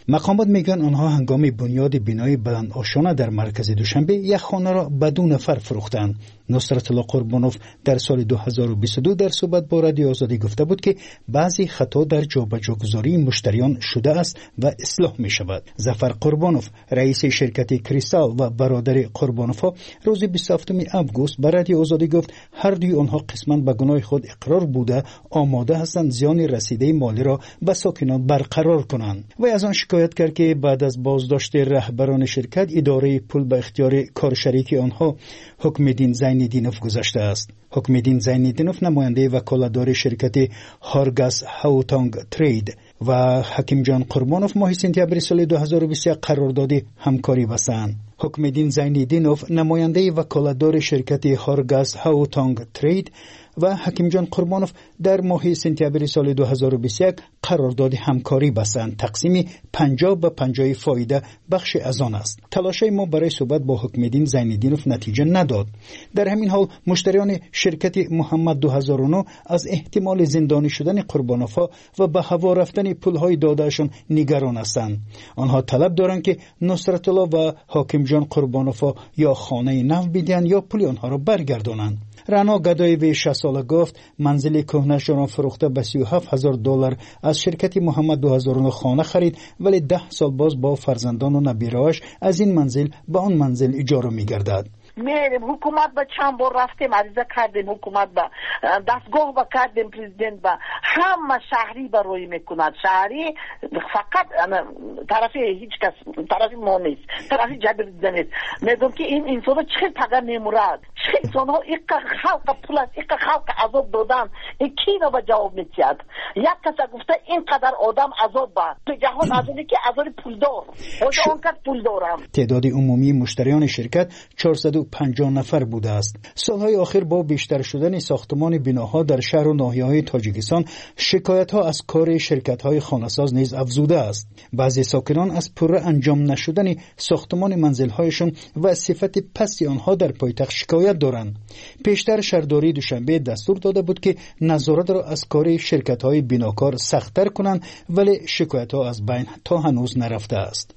مقامات میگن آنها هنگام بنیاد بینای بلند آشانه در مرکز دوشنبه یک خانه را به دو نفر فروختند. نصرت الله قربانوف در سال دو هزار و بیست و دو در صحبت با رادیو آزادی گفته بود که بعضی خطا در جابجاگذاری مشتریان شده است و اصلاح می شود. ظفر قربانوف رئیس شرکت کریستال و برادر قربانوف روز بیست و هفتم آگوست به رادیو آزادی گفت هر دوی آنها قسما به گناه خود اقرار بوده آماده هستند زیان رسیده مالی را به ساکنان برقرار کنند. و از آن شکایت کرد که بعد از بازداشت رهبران شرکت اداره پول به اختیار کارشریک آنها حکمدین زین‌الدینوف گذاشته است. حکمدین زین‌الدینوف نماینده وکالتدار شرکت هارگاس هاوتانگ ترید و حکیم جان قربانوف ماه سپتامبر سال دو هزار و بیست و یک قرارداد همکاری بستند. حکمدین زین‌الدینوف نماینده وکالتدار شرکت هارگاس هاوتانگ ترید و حکیم جان قربانوف در ماه سپتامبر سال دو هزار و بیست و یک قرارداد همکاری بستند. تقسیم پنجاه به پنجاه فایده بخش از آن است. تلاش ما برای صحبت با حکمدین زین‌الدینوف نتیجه نداد. در همین حال مشتریان شرکت محمد دو هزار و نه از احتمال زندانی شدن قربانوفا و به هوا رفتن پولهای دادهشان نگران هستند. آنها طلب دارند که نصرت الله و حکیم جان قربانوفا یا خانه نو بدهند یا پول آنها را برگردانند. رانا گدایوی شصت ساله گفت منزل کهنه‌شان را فروخته به سی و هفت هزار دلار از شرکت محمد دو هزار و نه خانه خرید، ولی ده سال باز با فرزندان و نبیره‌اش از این منزل به آن منزل اجاره می‌گردد. میریم حکومت با چند بار رفتیم عریضه کردیم، حکومت با دستگاه با کردیم، پرزیدنت با همه شهری با روی میکند. شهری فقط طرفی هیچ کس طرفی ما نیست، طرفی جبر دیده نیست. میگم که این انسان ها چه پگه نمورد، چه انسان ها ایک خلق پول است، ایک خلق عذاب دادن، این کی را به جواب میتید؟ یک کس گفته اینقدر آدم عذاب با تو جهان از اینه که عذاب پولدار خود اون کس پولدارم. تعداد عمومی مشتریان شرکت چهارصد و پنجاه نفر بوده است. سالهای آخر با بیشتر شدن ساختمان بناها در شهر و ناحیه‌های تاجیکستان شکایت‌ها از کار شرکت‌های خانه‌ساز نیز افزوده است. بعضی ساکنان از پوره انجام نشدن ساختمان منزل‌هایشان و صفت پست آنها در پایتخت شکایت دارند. پیشتر شهرداری دوشنبه دستور داده بود که نظارت را از کار شرکت‌های بناکار سخت‌تر کنند، ولی شکایت‌ها از بین تا هنوز نرفته است.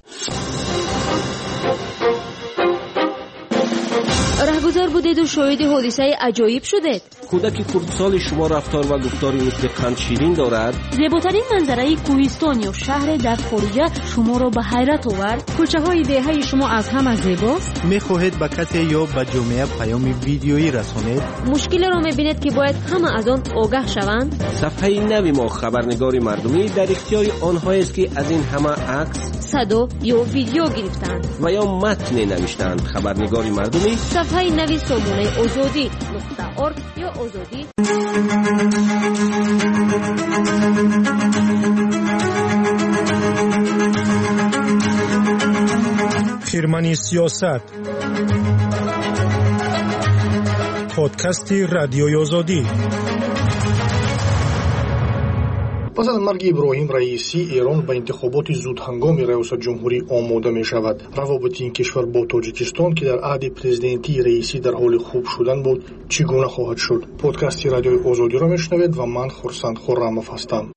رهگذر بودید و شاهد حادثه عجایب شدید. کودک کردسال شما رفتار و گفتار مثل قند شیرین دارد. زیباترین منظره کوهستان یا شهر در خارجه شما را به حیرت آورد. کوچه های دهه شما از همه زیباست. میخواهید به کسی یا به جامعه پیام ویدیویی رسانید؟ مشکل را میبینید که باید همه از آن آگاه شوند؟ صفحه نوی ما خبرنگار مردمی در اختیار آنهایی است که از این همه عکس، صدا یا ویدیو گرفتند و یا متن نوشتند. خبرنگار مردمی صفحه نوی سامانه آزادی نقطه ارگ یا آزادی. خیرمنی سیاست، پادکست رادیوی آزادی. پس از مرگ ابراهیم رئیسی ایران به انتخابات زودهنگام ریاست جمهوری آماده می شود. روابط این کشور با تاجیکستان که در عهد پرزیدنتی رئیسی در حال خوب شدن بود چگونه خواهد شد؟ پادکست رادیوی آزادی را میشنوید و من خورسند خرم‌اف هستم.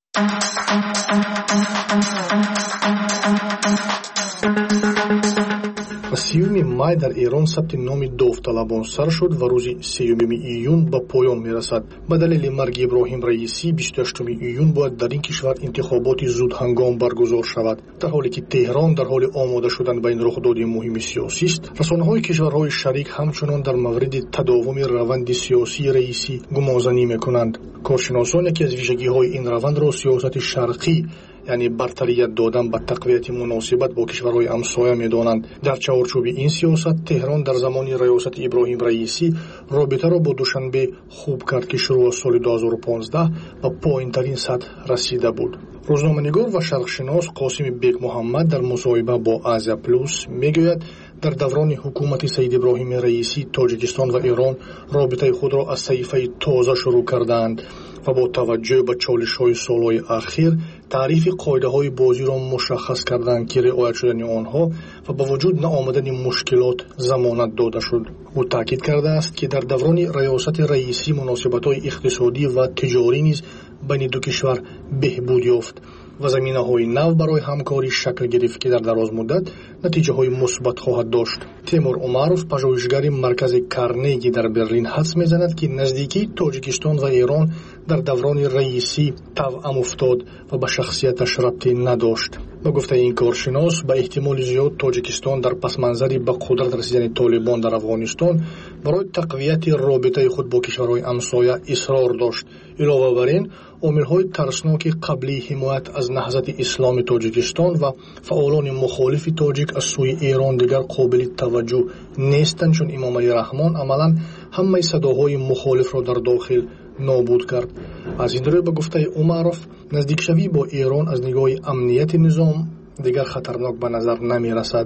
سیوم مای در ایران ثبت نام داوطلبان سر شد و روز سیوم ایون به پایان می رسد. به دلیل مرگ ابراهیم رئیسی بیست و هشتم ایون باید در این کشور انتخابات زود هنگام برگزار شود. در حالی که تهران در حال آماده شدن به این رخداد مهم سیاسی است، رسانه‌های کشورهای شریک همچنان در مورد تداوم روند سیاسی رئیسی گمانزنی می‌کنند. کارشناسان که از ویژگی‌های این روند را سیاست شرقی یعنی برتریت دادن به تقویت مناسبت با کشورهای همسایه می‌دانند. در چارچوب این سیاست تهران در زمان ریاست ابراهیم رئیسی رابطه را با دوشنبه خوب کرد که شروع از سال دو هزار و پانزده به پایین‌ترین سطح رسیده بود. روزنامه‌نگار و شرقشناس قاسم بیگ محمد در مصاحبه با آزیا پلوس میگوید در دوران حکومت سید ابراهیم رئیسی تاجیکستان و ایران رابطه خود را از صحیفه تازه شروع کردند و با توجه به چالش‌های سال‌های اخیر تعریف قاعده‌های بازی را مشخص کردند که رعایت شدن آنها و با وجود نآمدن مشکلات ضمانت داده شد. او تاکید کرده است که در دوران ریاست رئیسی مناسبت‌های اقتصادی و تجاری نیز بین دو کشور بهبود یافت. ва заминаҳои нав барои ҳамкорӣ шакл гирифт, ки дар дарозмуддат натиҷаҳои мусбат хоҳад дошт. Теймур Умаров, пажӯҳишгари маркази Карнеги дар Берлин, ҳадс мезанад, ки наздикии Тоҷикистон ва Эрон дар даврони раисӣ тавъам уфтод ва ба шахсияташ рабте надошт. ба гуфтаи ин коршинос, ба эҳтимоли зиёд Тоҷикистон дар пасманзари ба қудрат расидани Толибон дар Афғонистон барои тақвияти робитаи худ бо кишварҳои ҳамсоя исрор дошт. илова бар ин, омилҳои тарсноки қаблии ҳимоят аз наҳзати исломи Тоҷикистон ва фаъолони мухолифи тоҷик аз сӯи Эрон дигар қобили таваҷҷӯҳ нестанд, чун Имом Алӣ Раҳмон амалан ҳамаи садоҳои мухолифро дар дохил нобуд кард. аз ин рӯй, ба гуфтаи Умаров, наздикшавӣ бо Эрон аз нигоҳи амнияти низом дигар хатарнок ба назар намерасад.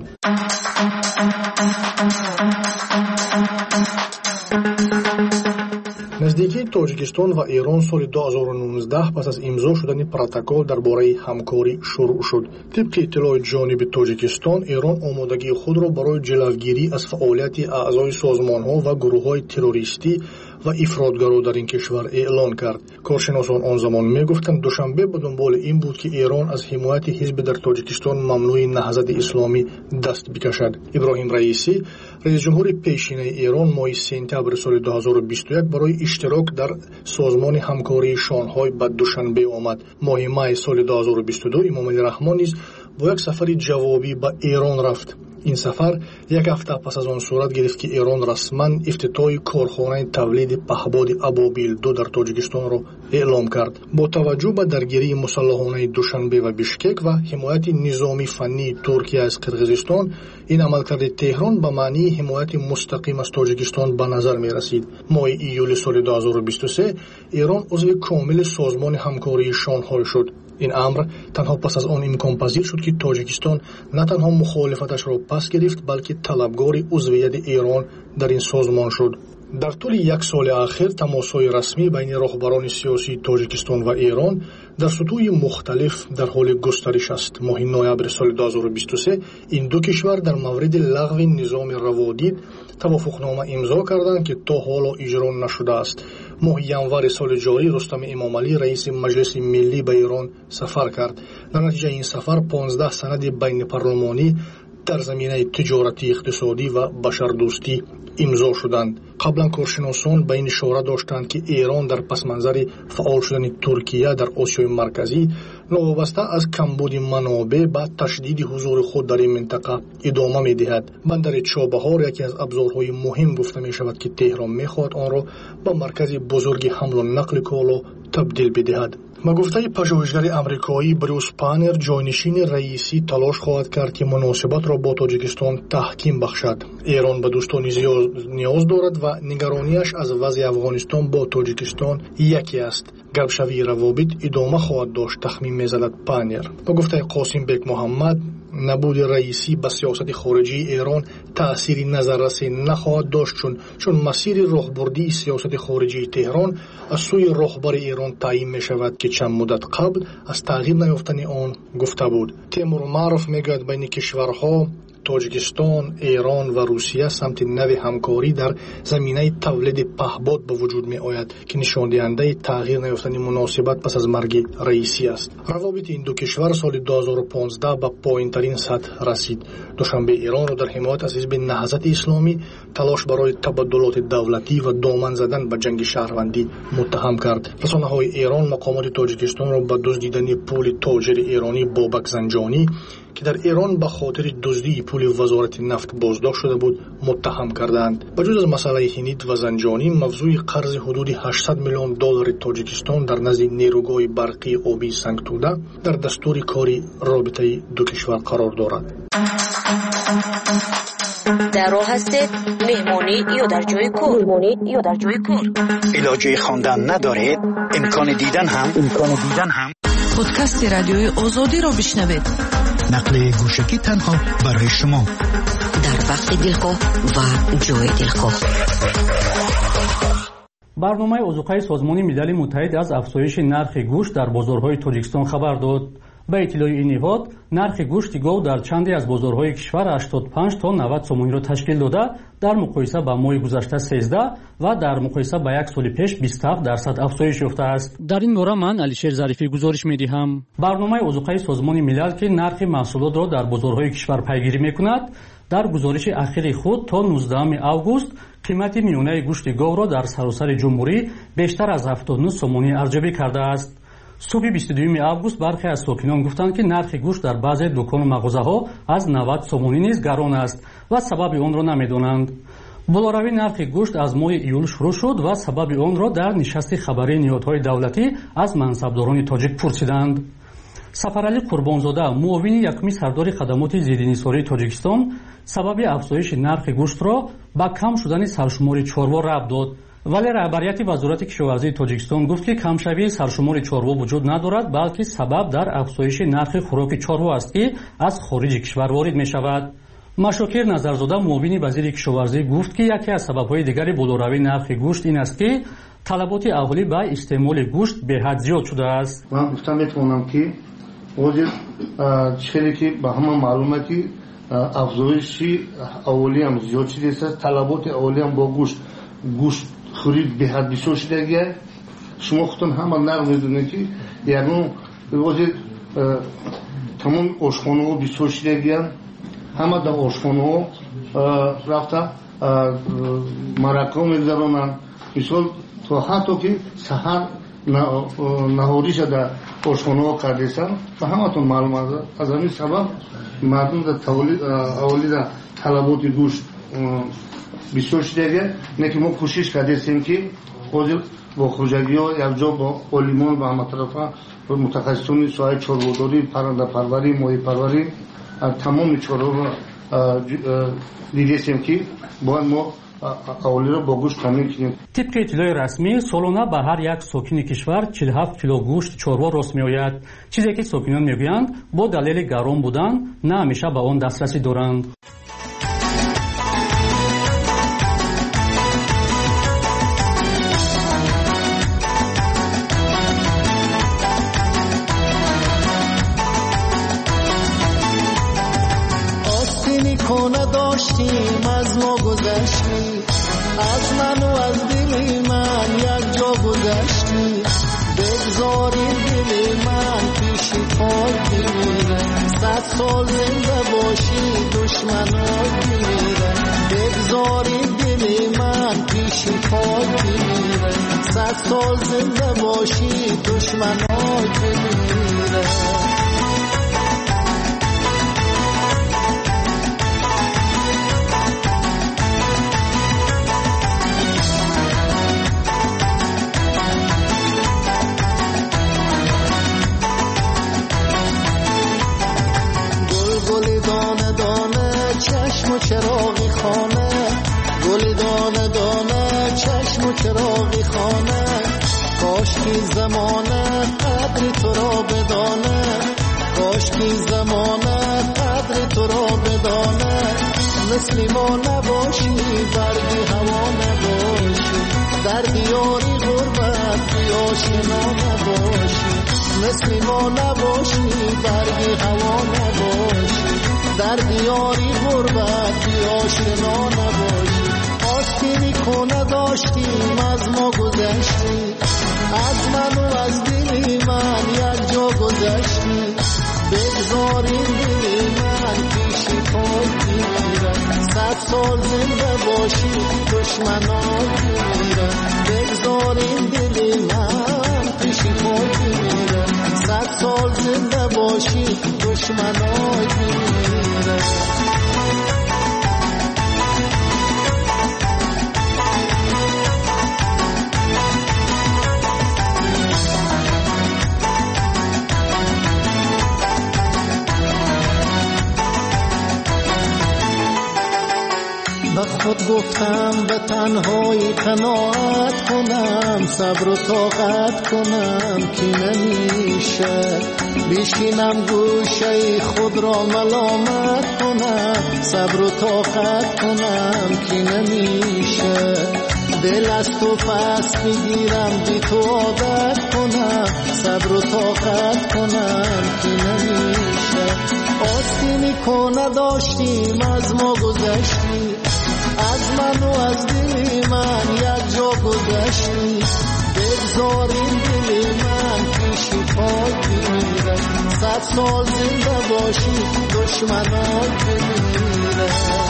наздикии Тоҷикистон ва Эрон соли ду ҳазору нуздаҳ пас аз имзо шудани протокол дар бораи ҳамкорӣ шурӯъ шуд. тибқи иттилои ҷониби Тоҷикистон, Эрон омодагии худро барои ҷилавгирӣ аз фаъолияти аъзои созмонҳо ва гурӯҳҳои террористӣ ва ифротгаро дар ин кишвар эълон кард. коршиносон он замон мегуфтанд душанбе ба дунболи ин буд, ки Эрон аз ҳимояти ҳизби дар Тоҷикистон мамнӯи наҳзати исломӣ даст бикашад. Иброҳим Раисӣ, раисҷумҳури пешинаи Эрон, моҳи сентябри соли ду ҳазору бисту як барои иштирок дар созмони ҳамкории Шонҳой ба Душанбе омад. моҳи май соли ду ҳазору бисту ду Имом Алӣ Раҳмон низ бо як сафари ҷавобӣ ба Эрон рафт. ин сафар як ҳафта пас аз он сурат гирифт, ки Эрон расман ифтитоҳи корхонаи тавлиди паҳбоди Абобил ду дар Тоҷикистонро эълон кард. бо таваҷҷӯҳ ба даргирии мусаллаҳонаи Душанбе ва Бишкек ва ҳимояти низоми фаннии Туркия аз Қирғизистон, ин амалкарди Теҳрон ба маънии ҳимояти мустақим аз Тоҷикистон ба назар мерасид. моҳи июли соли ду ҳазору бисту се Эрон узви комили созмони ҳамкории Шонҳой шуд. ин амр танҳо пас аз он имконпазир шуд, ки Тоҷикистон на танҳо мухолифаташро пас гирифт, балки талабгори узвияти Эрон дар ин созмон шуд. дар тӯли як соли ахир тамосҳои расмӣ байни роҳбарони сиёсии Тоҷикистон ва Эрон дар сутӯҳи мухталиф дар ҳоли густариш аст. моҳи ноябри соли ду ҳазору бисту се ин ду кишвар дар мавриди лағви низоми раводид тавофуқнома имзо карданд, ки то ҳоло иҷро нашудааст. моҳи январи соли ҷорӣ Рустами Эмомалӣ, раиси Маҷлиси Миллӣ, ба Эрон сафар кард. дар натиҷаи ин сафар понздаҳ санади байнипарлумонӣ дар заминаи тиҷоратӣ, иқтисодӣ ва башардӯстӣ имзо шуданд. қаблан коршиносон ба ин ишора доштанд, ки Эрон дар пасманзари фаъол шудани Туркия дар Осиёи Марказӣ новобаста аз камбуди манобеъ ба ташдиди ҳузури худ дар ин минтақа идома медиҳад. бандари Чобаҳор яке аз абзорҳои муҳим гуфта мешавад, ки Теҳрон мехоҳад онро ба маркази бузурги ҳамлу нақли коло табдил бидиҳад. ба гуфтаи пажӯҳишгари амрикоӣ Брюс Паннер, ҷойнишини раисӣ талош хоҳад кард, ки муносибатро бо Тоҷикистон таҳким бахшад. Эрон ба дӯстони зиёд ниёз дорад ва нигарониаш аз вазъи Афғонистон бо Тоҷикистон яке аст. гарбшавии равобит идома хоҳад дошт, тахмин мезанад Паннер. ба гуфтаи Қосимбек Муҳаммад, набуди раисӣ ба сиясати хориҷии Эрон таъсири назаррасе нахоҳад дошт, чун чун масири роҳбурдии сиясати хориҷии Теҳрон аз сӯи роҳбари Эрон таъйин мешавад, ки чанд муддат қабл аз тағйир наёфтани он гуфта буд. Теймур Умаров мегӯяд, байни кишварҳо Тоҷикистон, Эрон ва Русия самти нави ҳамкорӣ дар заминаи тавлиди паҳбод ба вуҷуд меояд, ки нишондиҳандаи тағйир наёфтани муносибат пас аз марги раисӣ аст. равобити ин ду кишвар соли ду ҳазору понздаҳ ба поинтарин сатҳ расид. Душанбе Эронро дар ҳимоят аз ҳизби наҳзати исломӣ талош барои табаддулоти давлатӣ ва доман задан ба ҷанги шаҳрвандӣ муттаҳам кард. расонаҳои Эрон мақомоти Тоҷикистонро ба дуздидани пули тоҷири эронӣ Бобак Занҷонӣ, ки дар Эрон ба хотири дуздии пули вазорати нафт боздошт шуда буд, муттаҳам карданд. ба ҷуз аз масъалаи Ҳинид ва Занҷонӣ, мавзӯи қарзи ҳудуди ҳаштсад миллион доллари Тоҷикистон дар назди нерӯгоҳи барқии обии Сангтуда дар дастури кори робитаи ду кишвар қарор дорад. дар роҳ ҳастед меҳмонӣ ё дар ҷойи кор? меҳмонӣ ё дар ҷойи кор? илоҷи хондан надоред? имкони дидан ҳам? имкони дидан ҳам? подкасти радиои озодиро бишнавед. нақли гӯшагӣ танҳо барои шумо дар вақти дилхоҳ ва ҷои дилхоҳ. барномаи озуқаи созмони милали муттаҳид аз афзоиши нархи гӯшт дар бозорҳои Тоҷикистон хабар дод. ба иттилои ин ниҳод нархи гӯшти гов дар чанде аз бозорҳои кишвар ҳаштод и панҷ то навад сомониро ташкил дода, дар муқоиса ба моҳи гузашта сездаҳ ва дар муқоиса ба як соли пеш бисту ҳафт дарсад афзоиш ёфтааст. Дар ин бора ман Алишер Зарифӣ гузориш медиҳам. Барномаи озуқаи созмони милал ки нархи маҳсулотро дар бозорҳои кишвар пайгирӣ мекунад, дар гузориши ахири худ то нуздаҳуми август қимати миёнаи гӯшти говро дар саросари ҷумҳурӣ бештар аз ҳафтод и ну сомонӣ арзёбӣ кардааст. субҳи бисту дуюми август бархе аз сокинон гуфтанд ки нархи гӯшт дар баъзе дукону мағозаҳо аз навад сомонӣ низ гарон аст ва сабаби онро намедонанд. болоравии нархи гӯшт аз моҳи июл шурӯъ шуд ва сабаби онро дар нишасти хабарии ниҳодҳои давлатӣ аз мансабдорони тоҷик пурсиданд. Сафаралӣ Қурбонзода, муовини якуми сардори хадамоти зиддинисории Тоҷикистон, сабаби афзоиши нархи гӯштро ба кам шудани саршумори чорво рабт дод. вале раҳбарияти вазорати кишоварзии Тоҷикистон гуфт ки камшавии саршумори чорво вуҷуд надорад, балки сабаб дар афзоиши нархи хӯроки чорво аст ки аз хориҷи кишвар ворид мешавад. Машокир Назарзода, муовини вазири кишоварзӣ, гуфт ки яке аз сабабҳои дигари болоравии нархи гӯшт ин аст ки талаботи аҳолӣ ба истеъмоли гӯшт беҳад зиёд шудааст. ман гуфта метавонам ки ҳозир чизе ки ба ҳама маълуме ки афзоиши аҳолиам зиёд шудааст, талаботи аҳолиам бо гӯшт гӯшт хӯрид беҳад бисёр шудагия. шумо худтон ҳама нар медонед ки ягон ҳозир тамоми ошхонаҳо бисёр шудагия. ҳама дар ошхонаҳо рафта марака мегузаронанд. мисол то ҳатто ки саҳар наҳориша дар ошхонаҳо кардесам ва ҳаматон маълум аст. аз ҳамин сабаб мардум дар аҳолӣ дар талаботи гӯшт бисёр шудагия. не ки мо кӯшиш кардесем ки ҳозир бо хуҷагиҳо якҷо бо олимон ва ҳаматарафа мутахассисони соҳаи чорводорӣ, паррандапарварӣ, моҳипарварӣ тамоми чораҳоро дидесем ки бояд мо аҳолиро бо гӯшт таъмин кунем. тибқи иттилои расмӣ солона ба ҳар як сокини кишвар чилу ҳафт кило гӯшт чорво рост меояд, чизе ки сокинон мегӯянд бо далели гарон будан на ҳамеша ба он дастрасӣ доранд. خونه داشتیم از ما گذشتی، از من و از دل من یک جا گذشتی. بگذاری دل من پیشی پاک میره، صد سال زنده باشی دشمنات میره. بگذاری دل من پیشی پاک میره، صد سال زنده باشی دشمنات میره. چشم و چراغی خانه، گل دانه دانه، چشم و چراغی خانه. کاش کی زمانه قدر تو را بدانه، کاش کی زمانه قدر تو را بدانه. مثل ما نباشی برگی هوا نباشی، در دیاری غربت بی آشنا نباشی. مثل ما نباشی برگی هوا نباشی، در دیاری غربت بی آشنا نباشی. آستینی کنه داشتیم از ما گذشتی، از من و از دلی من یک جا گذشتی. بگذاری دلی من پیشی پاک میره، صد سال زنده باشی دشمنات میره. بگذاری دلی من پیشی پاک میره، صد سال زنده باشی دشمنات میره. به خود گفتم به تنهایی قناعت کنم، صبر و طاقت کنم که نمیشه. بشینم گوشه خود را ملامت کنم، صبر و طاقت کنم که نمیشه. دل از تو پس میگیرم بی تو عادت کنم صبر و طاقت کنم که نمیشه آستی میکنه داشتیم از ما گذشتی از من و از دل من یک جا گذشتی بگذاریم دل من پیشی پاک میره صد سال زنده باشی دشمنات بمیره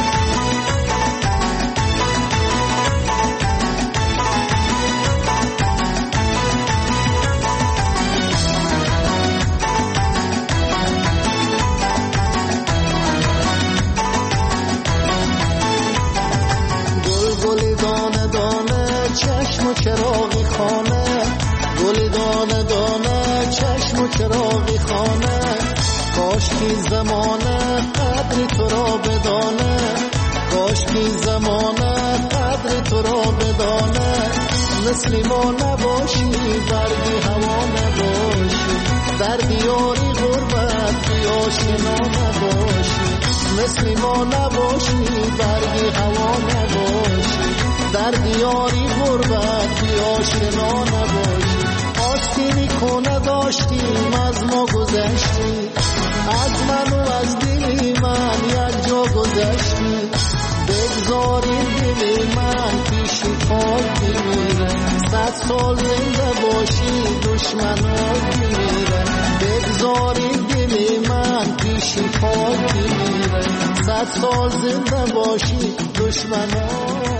چشم و چراغی خانه گل دانه دانه چشم و چراغی خانه کاش کی زمانه قدر تو را بدانه کاش کی زمانه قدر تو را بدانه مثل ما نباشی برگی هوا نباشی در دیاری غربت بی آشنا نباشی مثل ما نباشی برگی هوا نباشی در دیاری غربت بی آشنا نباشی آستی میکنه داشتیم از ما گذشتی از من و از دل من یک جا گذشتی بگذاریم دل من پیشی پاک میره صد سال زنده باشی دشمنات میره بگذاریم دل من پیشی پاک میره صد سال زنده باشی دشمنات.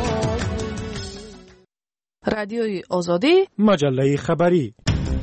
رادیوی آزادی مجله خبری.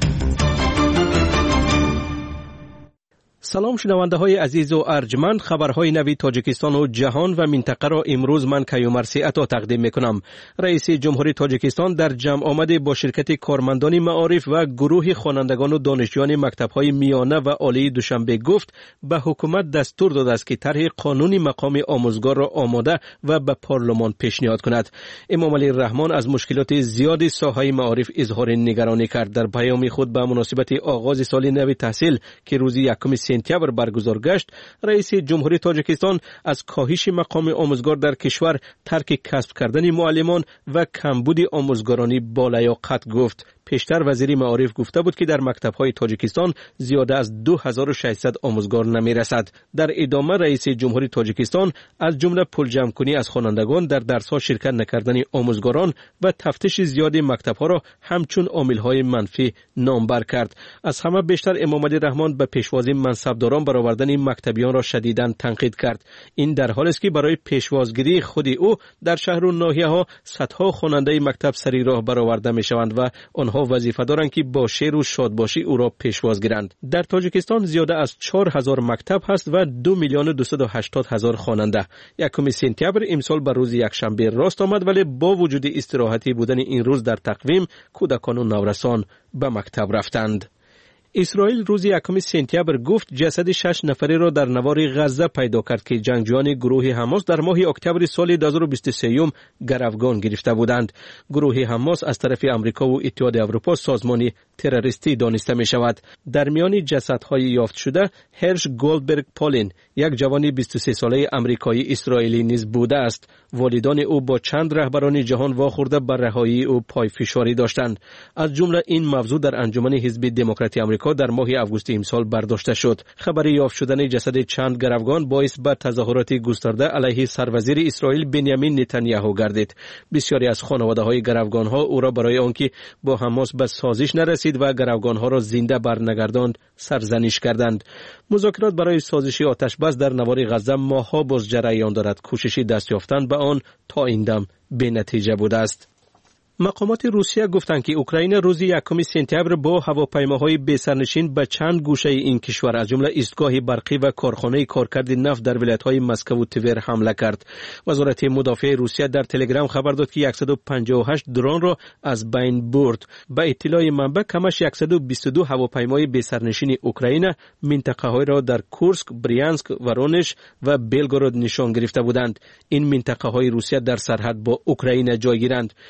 سلام شنونده های عزیز و ارجمند، خبرهای نوی تاجیکستان و جهان و منطقه را امروز من کیومرثی عطا تقدیم میکنم. رئیس جمهوری تاجیکستان در جمع آمده با شرکت کارمندان معارف و گروه خوانندگان و دانشجویان مکتب‌های میانه و عالی دوشنبه گفت به حکومت دستور داده است که طرح قانونی مقام آموزگار را آماده و به پارلمان پیشنهاد کند. امام علی رحمان از مشکلات زیادی ساحه معارف اظهار نگرانی کرد. در پیام خود به مناسبت آغاز سال نو تحصیل که روز یکم سپتامبر برگزار گشت، رئیس جمهوری تاجیکستان از کاهش مقام آموزگار در کشور، ترک کسب کردن معلمان و کمبود آموزگارانی بالیاقت گفت. پیشتر وزیر معارف گفته بود که در مکتب‌های تاجیکستان زیاده از دو هزار و ششصد آموزگار نمی‌رسد. در ادامه رئیس جمهوری تاجیکستان از جمله پول جمع کنی از خوانندگان در درس‌ها شرکت نکردن آموزگاران و تفتیش زیاد مکتب‌ها را همچون عامل‌های منفی نامبر کرد. از همه بیشتر امام علی رحمان به پیشوازی منصبداران برآوردن مکتبیان را شدیداً تنقید کرد. این در حالی است که برای پیشوازگیری خود او در شهر و ناحیه‌ها صدها خواننده مکتب سری راه برآورده می‌شوند و آنها وظیفه دارند که با شعر و شادباشی او را پیشواز گیرند. در تاجیکستان زیاده از چهار هزار مکتب هست و دو میلیون و دویست و هشتاد هزار خواننده. یکم سپتامبر امسال بر روز یکشنبه راست آمد، ولی با وجود استراحتی بودن این روز در تقویم، کودکان و نورسان به مکتب رفتند. اسرائیل روز یکم سپتامبر گفت جسد شش نفره را در نوار غزه پیدا کرد که جنگجویان گروه حماس در ماه اکتبر سال دو هزار و بیست و سه گروگان گرفته بودند. گروه حماس از طرف امریکا و اتحاد اروپا سازمانی تروریستی دانسته می شود. در میان جسدهای یافت شده هرش گولدبرگ پالین، یک جوان بیست و سه ساله امریکایی اسرائیلی نیز بوده است. والدان او با چند رهبران جهان واخورده بر رهایی او پایفشاری داشتند. از جمله این موضوع در انجمن حزب دموکرات امریکا در ماه آگوست امسال برداشته شد. خبر یافت شدن جسد چند گروگان باعث به تظاهرات گسترده علیه سروزیر اسرائیل بنیامین نتانیاهو گردید. بسیاری از خانواده‌های گروگان‌ها او را برای آنکه با حماس به سازش نرسید و گروگان‌ها را زنده برنگرداند سرزنش کردند. مذاکرات برای سازش آتش‌بس در نوار غزه ماه‌ها باز جریان دارد. کوشش دست یافتن به آن تا این دم بی‌نتیجه بوده است. مقامات روسیه گفتند که اوکراین روز یکم سپتامبر با هواپیماهای بی‌سرنشین به چند گوشه این کشور از جمله ایستگاه برقی و کارخانه کارکرد نفت در ولایت‌های مسکو و تور حمله کرد. وزارت مدافع روسیه در تلگرام خبر داد که صد و پنجاه و هشت درون را از بین برد. به اطلاع منبع کمش صد و بیست و دو هواپیمای بی‌سرنشین اوکراین منطقه‌های را در کورسک، بریانسک، ورونش و بلگراد نشان گرفته بودند. این منطقه‌های روسیه در سرحد با اوکراین جایگیرند. خبر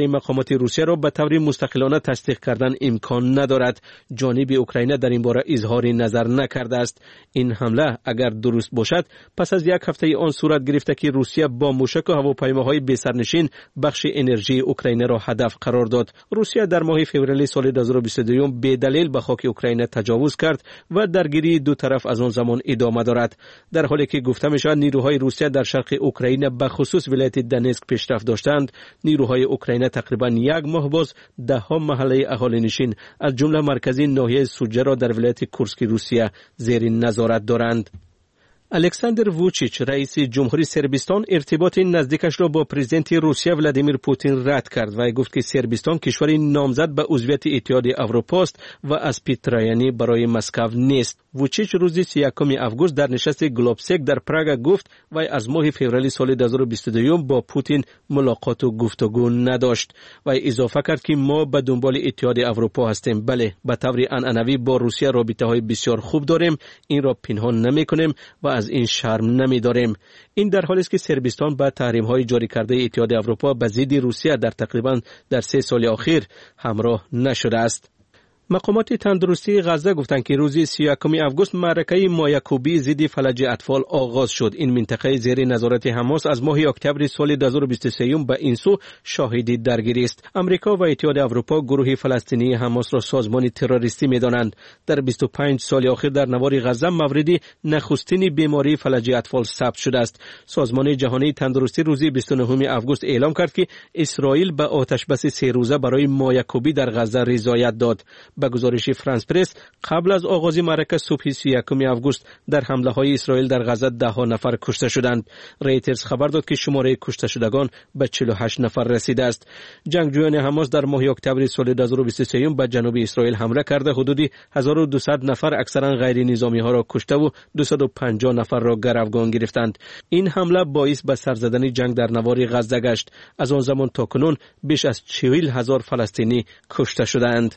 ادعای مقامات روسیه را به طور مستقلانه تصدیق کردن امکان ندارد. جانب اوکراین در این باره اظهار نظر نکرده است. این حمله اگر درست باشد پس از یک هفته آن صورت گرفته که روسیه با موشک و هواپیماهای بی سرنشین بخش انرژی اوکراین را هدف قرار داد. روسیه در ماه فوریه سال دو هزار و بیست و دو به دلیل به خاک اوکراین تجاوز کرد و درگیری دو طرف از آن زمان ادامه دارد. در حالی که گفته می شود نیروهای روسیه در شرق اوکراین به خصوص ولایت دنیسک پیشرفت داشتند، نیروهای اوکراین تقریبا یک ماه باز ده ها محله اهالی نشین از جمله مرکزی ناحیه سوجه را در ولایت کورسک روسیه زیر نظارت دارند. الکساندر ووچیچ رئیس جمهوری سربستان ارتباط نزدیکش را با پرزیدنت روسیه ولادیمیر پوتین رد کرد و گفت که سربستان کشوری نامزد به عضویت اتحاد اروپا است و از پیترایانی برای مسکو نیست. ووچیچ روز سی و یکم آگوست در نشست گلوبسک در پراگ گفت و از ماه فوریه سال دو هزار و بیست و دو با پوتین ملاقات و گفتگو نداشت و اضافه کرد که ما به دنبال اتحاد اروپا هستیم. بله، به طور عنعنوی با روسیه رابطه‌های بسیار خوب داریم، این را پنهان نمی‌کنیم و از این شرم نمی‌داریم. این در حالی است که سربستان با تحریم‌های جاری کرده اتحاد اروپا به ضد روسیه در تقریباً در سه سال اخیر همراه نشده است. مقامات تندرستی غزه گفتند که روز سی و یکم آگوست معرکه مایکوبی ضد فلج اطفال آغاز شد. این منطقه زیر نظارت حماس از ماه اکتبر سال دو هزار و بیست و سه به این سو شاهد درگیری است. آمریکا و اتحاد اروپا گروه فلسطینی حماس را سازمان تروریستی می‌دانند. در بیست و پنج سال اخیر در نوار غزه مورد نخستین بیماری فلج اطفال ثبت شده است. سازمان جهانی تندرستی روز بیست و نهم آگوست اعلام کرد که اسرائیل به آتش بس سه روزه برای مایکوبی در غزه رضایت داد. به گزارش فرانس پرس قبل از آغاز معرکه صبح سی و یکم آگوست در حمله های اسرائیل در غزه ده ها نفر کشته شدند. رویترز خبر داد که شماره کشته شدگان به چهل و هشت نفر رسیده است. جنگجویان حماس در ماه اکتبر سال دو هزار و بیست و سه به جنوب اسرائیل حمله کرده حدود هزار و دویست نفر اکثرا غیر نظامی ها را کشته و دویست و پنجاه نفر را گروگان گرفتند. این حمله باعث به سر زدن جنگ در نوار غزه گشت. از آن زمان تا کنون بیش از چهل هزار فلسطینی کشته شدند.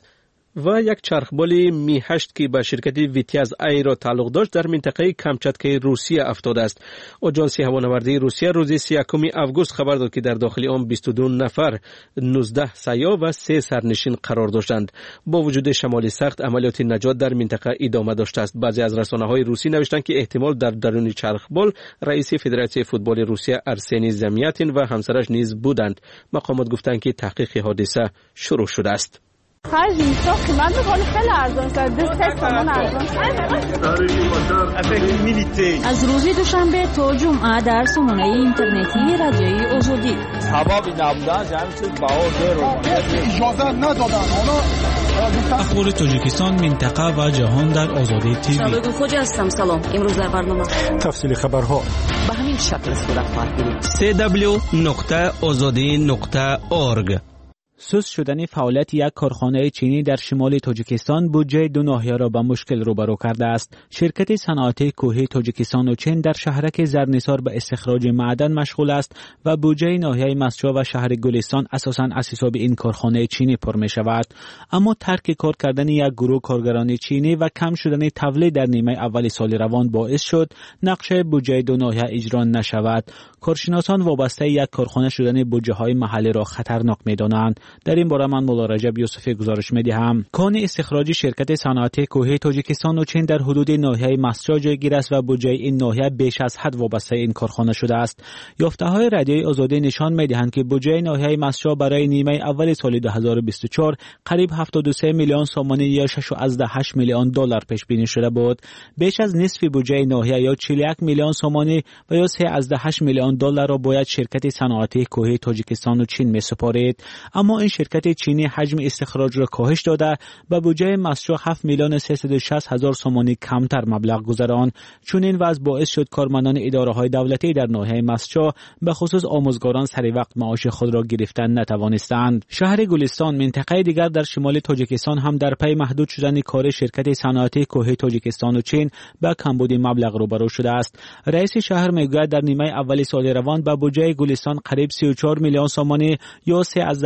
و یک چرخبال می هشت که به شرکت ویتیاز ای را تعلق داشت در منطقه کامچاتکای روسیه افتاده است. آژانس هوانوردی روسیه روز سی و یکم آگوست خبر داد که در داخل آن بیست و دو نفر، نوزده سیاه و سه سرنشین قرار داشتند. با وجود شمال سخت عملیات نجات در منطقه ادامه داشته است. بعضی از رسانه‌های روسی نوشتند که احتمال در درون چرخبال رئیس فدراسیون فوتبال روسیه ارسنی زمیاتین و همسرش نیز بودند. مقامات گفتند که تحقیق حادثه شروع شده است. خرج اینجا قیمت بکنه خیلی ارزان شد. دو سه تومن ارزان شد. از روز دوشنبه تا جمعه در سامانه اینترنتی رادیوی آزادی. سببی نبودن جمعی چیز بها رو اجازه ندادن. اخبار تاجیکستان، منطقه و جهان در آزادی تیوی. شبگو خوجا هستم. سلام. امروز در برنامه تفصیل خبرها به همین شکل صورت خواهد گرفت. سی دبلیو نقطه آزادی نقطه اورگ. سوس شدن فعالیت یک کارخانه چینی در شمال تاجیکستان بودجه دو ناحیه را به مشکل روبرو کرده است. شرکت صنعتی کوهی تاجیکستان و چین در شهرک زرنثار به استخراج معدن مشغول است و بودجه ناحیه مسجد و شهر گلستان اساساً از حساب این کارخانه چینی پر می شود. اما ترک کار کردن یک گروه کارگران چینی و کم شدن تولید در نیمه اول سال روان باعث شد نقشه بودجه دو ناحیه اجرا نشود. کارشناسان وابسته یک کارخانه شدن بودجه های محلی را خطرناک می دانند. در این باره من مولا رجب یوسفی گزارش می‌دهم. کان استخراج شرکت صنعتی کوهی تاجیکستان و چین در حدود ناحیه مسجد جایگیر است و بودجه این ناحیه بیش از حد وابسته این کارخانه شده است. یافته‌های رادیوی آزادی نشان می‌دهند که بودجه ناحیه مسجد برای نیمه اول سال دو هزار و بیست و چهار قریب هفتاد و سه میلیون سومانی یا شش و هشت میلیون دلار پیش بینی شده بود. بیش از نصف بودجه ناحیه یا چهل و یک میلیون سومانی و یا سه و هشت میلیون دلار را باید شرکت صنعتی کوهی تاجیکستان و چین می‌سپارید. اما این شرکت چینی حجم استخراج را کاهش داده و بودجه مسجد هفت میلیون سیصد و شصت هزار سومانی کمتر مبلغ گذران. چون این وضع باعث شد کارمندان اداره‌های دولتی در ناحیه مسجد به خصوص آموزگاران سری وقت معاش خود را گرفتن نتوانستند. شهر گلستان، منطقه دیگر در شمال تاجیکستان، هم در پی محدود شدن کار شرکت صنعتی کوهی تاجیکستان و چین با کمبود مبلغ روبرو شده است. رئیس شهر میگوید در نیمه اول سال روان با بودجه گلستان قریب سی و چهار میلیون سومانی یا سه و سه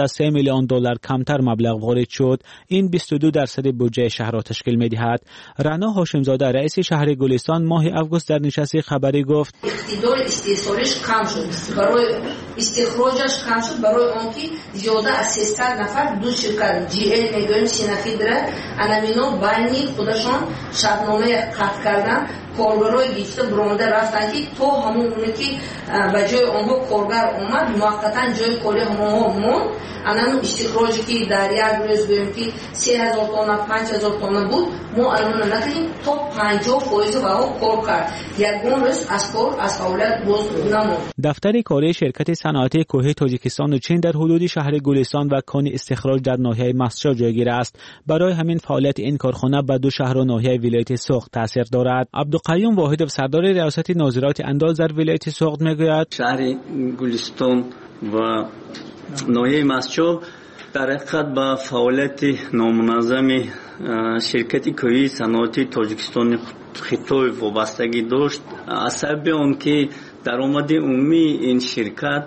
میلیون دلار کمتر مبلغ وارد شد. این بیست و دو درصد بودجه شهر را تشکیل می‌دهد. رنا هاشمزاده رئیس شهر گلستان ماه اوگوست در نشست خبری گفت اقتدار استثماریش کم شد، برای استخراجش کم شد، برای آنکه زیاده از سیصد نفر دو شرکت جی ال میگویم سینفی داره انامینو بینی خودشان شرطنامه قطع کردن، کارگرای گیفته برآمده رفتن که تو همون اونی که به جای آنها کارگر اومد موقتا جای کاری همونها موند. الان استخراجی که در یک روز گویم که سه هزار تونه پنج هزار تونه بود، ما الان نکردیم تا پنجاه فایز و ها کار کرد. یکون روز از کار از فعالیت باز نموند. دفتر کاری شرکت صنعتی کوه تاجیکستان و چین در حدود شهر گلستان و کان استخراج در ناحیه مسجد جایگیر است. برای همین فعالیت این کارخانه به دو شهر و ناحیه ولایت سوخت تاثیر دارد. عبدالقیوم واحد سردار ریاست ناظرات انداز در ولایت سوخت میگوید شهر گلستان و ناحیه مسجد در حقیقت با فعالیت نامنظم شرکت کوه صنعتی تاجیکستان خطای وابستگی داشت. از سبب آن که درآمد عمومی این شرکت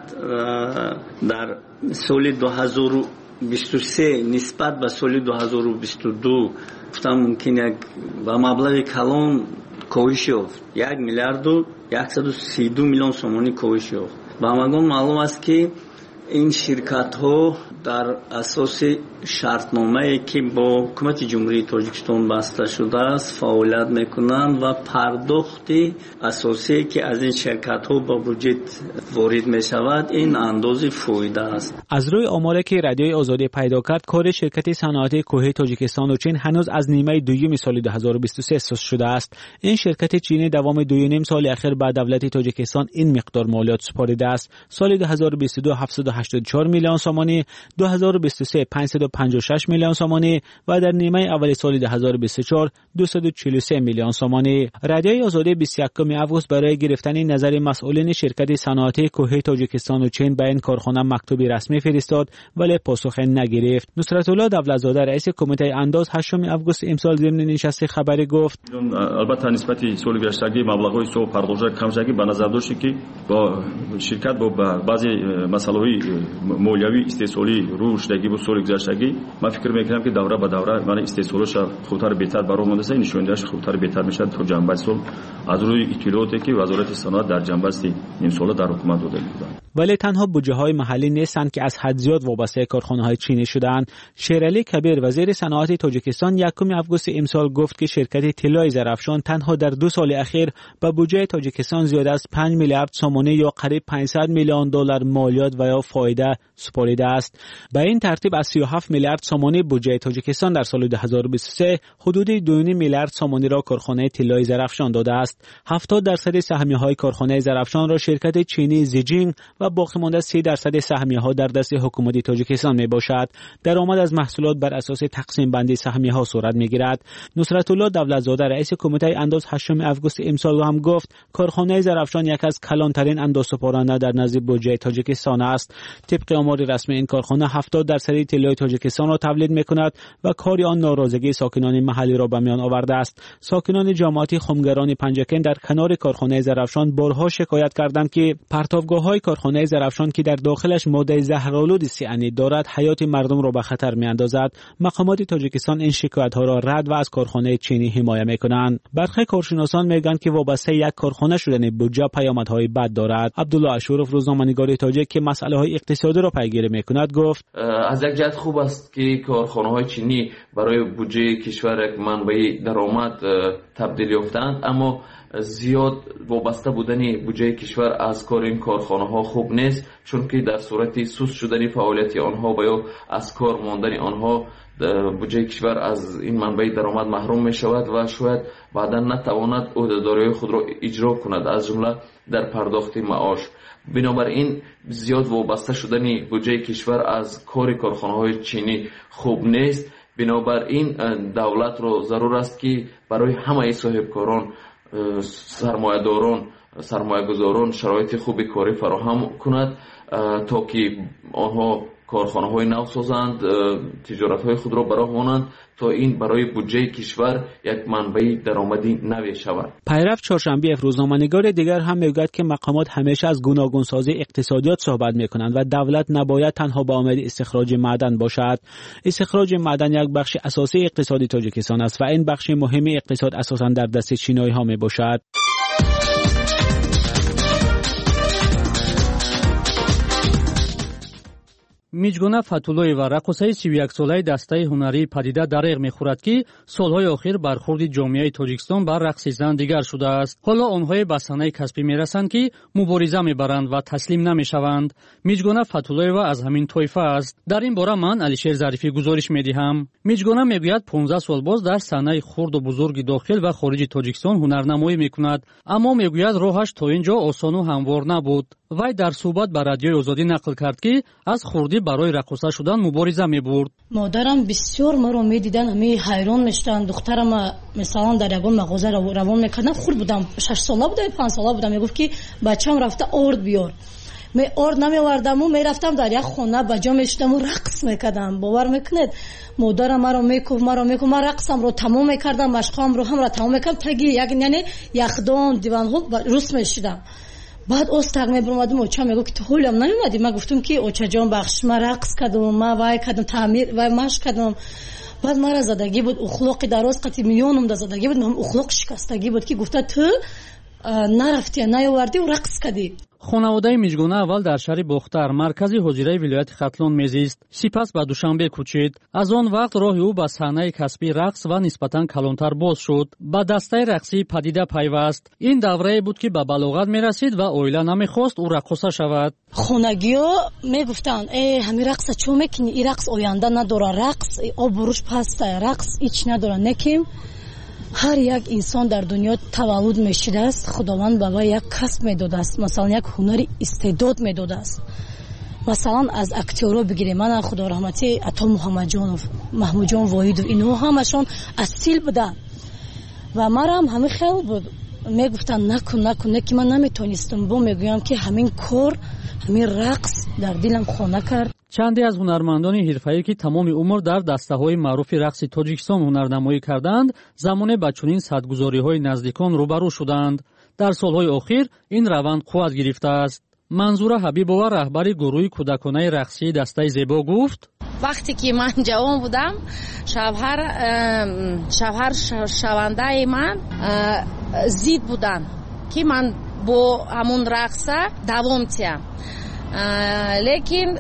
در سال دو هزار و بیست و سه نسبت به سال دو هزار و بیست و دو گفتم ممکن یک با مبلغ کلان کاهش یافت. یک میلیارد و صد و سی و دو میلیون سومانی کاهش یافت. و همگان معلوم است که این شرکت ها در اساس شرطنامه‌ای که با حکومت جمهوری تاجیکستان بسته شده است فعالیت میکنند و پرداخت اساسی که از این شرکت ها با بودجه وارد می شود این اندازه فایده است. از روی آماری که رادیوی آزادی پیدا کرد کار شرکت صنعتی کوه تاجیکستان و چین هنوز از نیمه دوم سال دو هزار و بیست و سه اساس شده است. این شرکت چینی دوام دو و نیم سال اخیر به دولت تاجیکستان این مقدار مالیات سپارده است. سال دو هزار و بیست و دو هفتصد و هشتاد و چهار میلیون سومانی، دو هزار و بیست و سه پانصد و پنجاه و شش میلیون سومانی و در نیمه اول سال دو هزار و بیست و چهار دویست و چهل و سه میلیون سومانی. رادیوی آزادی بیست و یکم اوگوست برای گرفتن نظر مسئولین شرکت صنعتی کوه تاجیکستان و چین به این کارخانه مکتوبی رسمی فرستاد ولی پاسخ نگرفت. نصرت الله دولتزاده رئیس کمیته انداز هشتم اوگوست امسال ضمن نشست خبری گفت البته نسبت سال گذشته مبلغ‌های سو پرداخت کم شده به نظر داشت که با شرکت با بعضی مسائل مالیوی استثماری روش دگی بود سال گذشته من فکر میکنم که دوره به دوره من استثمارش خوبتر بهتر برآمده است. نشوندهش خوبتر بهتر میشه تو جنبه سال از روی اطلاعاتی که وزارت صنعت در جنبه این سال در حکومت داده بودند. ولی تنها بودجه های محلی نیستند که از حد زیاد وابسته کارخانه های چینی شدند. شیرعلی کبیر وزیر صنعت تاجیکستان یکم اوگوست امسال گفت که شرکت طلای زرافشان تنها در دو سال اخیر به بودجه تاجیکستان زیاد از پنج میلیارد سومانی یا قریب پانصد میلیون دلار مالیات و یا فایده سپرده است. به این ترتیب از سی و هفت میلیارد سومانی بودجه تاجیکستان در سال دو هزار و بیست و سه حدود دو و نیم میلیارد سومانی را کارخانه طلای زرافشان داده است. هفتاد درصد سهمیه‌های کارخانه زرافشان را شرکت چینی زیجینگ و باقی مانده سی درصد سهمیه‌ها در دست حکومت تاجیکستان میباشد. درآمد از محصولات بر اساس تقسیم بندی سهمیه‌ها صورت میگیرد. نصرت الله دولتزاده رئیس کمیته انداز هشتم اوگوست امسال هم گفت کارخانه زرافشان یک از کلانترین اندازه‌سپارنده در نزد بودجه تاجیکستان است. طبق آمار رسمی این کارخانه هفتاد درصد طلای تاجیکستان را تولید میکند و کار آن ناراضگی ساکنان محلی را به میان آورده است. ساکنان جماعت خمگران پنجکن در کنار کارخانه زرافشان بارها شکایت کردند که پرتابگاه‌های کارخانه زرافشان که در داخلش ماده زهرآلود سیانید دارد حیات مردم را به خطر میاندازد. مقامات تاجیکستان این شکایت‌ها را رد و از کارخانه چینی حمایت میکنند. برخی کارشناسان میگویند که وابسته یک کارخانه شدن بودجه پیامدهای بد دارد. عبدالله اشورف روزنامه‌نگار تاجیک که مسائل اقتصادی را پیگیری میکند گفت از یک جهت خوب است که کارخانه‌های چینی برای بودجه کشور یک منبع درآمد تبدیل یافتند، اما زیاد وابسته بودن بودجه کشور از کار این کارخانه‌ها خوب نیست، چون که در صورت سوس شدن فعالیت آنها و یا از کار ماندن آنها بودجه کشور از این منبع درآمد محروم می شود و شاید بعدا نتواند عهده‌داری‌های خود را اجرا کند، از جمله در پرداخت معاش. بنابراین زیاد وابسته شدن بودجه کشور از کار کارخانه‌های چینی خوب نیست. بنابراین دولت را ضرور است که برای همه صاحبکاران، سرمایه‌داران، سرمایه‌گذاران شرایط خوب کاری فراهم کند تا که آنها کارخانه‌های نو سازند، تجارت‌های خود را برآورند تا این برای بودجه کشور یک منبع درآمدی نوی شود. پیرو چهارشنبه روزنامه‌نگار دیگر هم میگوید که مقامات همیشه از گوناگونسازی اقتصادیات صحبت میکنند و دولت نباید تنها با امید استخراج معدن باشد. استخراج معدن یک بخش اساسی اقتصادی تاجیکستان است و این بخش مهم اقتصاد اساساً در دست چینایی‌ها میباشد. миҷгуна фатуллоева рақосаи си ю як солаи дастаи ҳунарии падида дареғ мехӯрад ки солҳои охир бархурди ҷомеаи тоҷикистон бар рақси зан дигар шудааст. ҳоло онҳое ба санаи касбӣ мерасанд ки мубориза мебаранд ва таслим намешаванд. миҷгуна фатуллоева аз ҳамин тоифа аст. дар ин бора ман алишер зарифӣ гузориш медиҳам. миҷгуна мегӯяд понздаҳ сол боз дар санаи хурду бузурги дохил ва хориҷи тоҷикистон ҳунарнамоӣ мекунад, аммо мегӯяд роҳаш то ин ҷо осону ҳамвор набуд. вай дар суҳбат ба радиои озодӣ нақл кард ки аз хурдӣ барои рақоса шудан мубориза мебурд. модарам бисёр маро медидан, ҳами ҳайрон мешуданд. духтарам мисалан дар ягон мағоза равон мекардам, хурд будам, шаш сола будам, панҷ сола будам, мегуфт ки бачам рафта орд биёр. ме орд намеовардаму мерафтам дар як хона ба ҷо мешудаму рақс мекардам. бовар мекунед, модарам маро мекуфт, маро мекуфт, ман рақсамро тамом мекардам, машқамро ҳамра тамом мекардам, таги як яъне яхдон диванҳо рус мешудам. بعد استاق میبرم اوچا میگو که تو حولم نیومدی. من گفتم که اوچا جان بخش ما رقص کردم، ما وای کردم، تعمیر وای ماش کردم. بعد مرا زدگی بود، اخلاقی دراز قطعی میلیونم در زدگی بود، هم اخلاق شکستگی بود که گفته تو نرفتی نیاوردی و رقص کردی. خانواده میجگونه اول در شهر بختر مرکزی حجره ولایت ختلون میزیست، سپس به دوشنبه کوچید. از آن وقت راه او به صحنه کسبی رقص و نسبتاً کلانتر باز شد. به دسته رقصی پدیده پیوست. این دوره بود که به بلوغت میرسید و اویلا نمیخواست او رقصه شود. خونگی‌ها میگفتند ای همین رقص چون میکنی؟ این رقص آینده نداره، رقص آبروش پسته، رقص هیچ نداره. نکیم هر یک انسان در دنیا تولد میشده است، خداوند به وی یک کسب میداده است، مثلا یک هنر استعداد میداده است. مثلا از اکتورا بگیریم، من خدا رحمتی عطا محمد جانов، محمود جان واحد، اینها همشون اصیل بودن و مرام همین خیلی بود. میگفتن نکن نکن نکی، من نمیتونستم. با میگویم که همین کار، همین رقص در دلم خانه کرد. چندی از هنرمندان حرفه‌ای که تمام عمر در دسته‌های معروف رقص تاجیکستان هنرنمایی کردند، زمان با چنین صدگذاری‌های نزدیکان روبرو شدند. در سال‌های اخیر این روند قوت گرفته است. منظوره حبیبова رهبر گروه کودکانه رقصی دسته زیبا گفت: وقتی که من جوان بودم، شوهر شوهر شونده من زید بودن که من با همون رقص دوام تیم. لیکن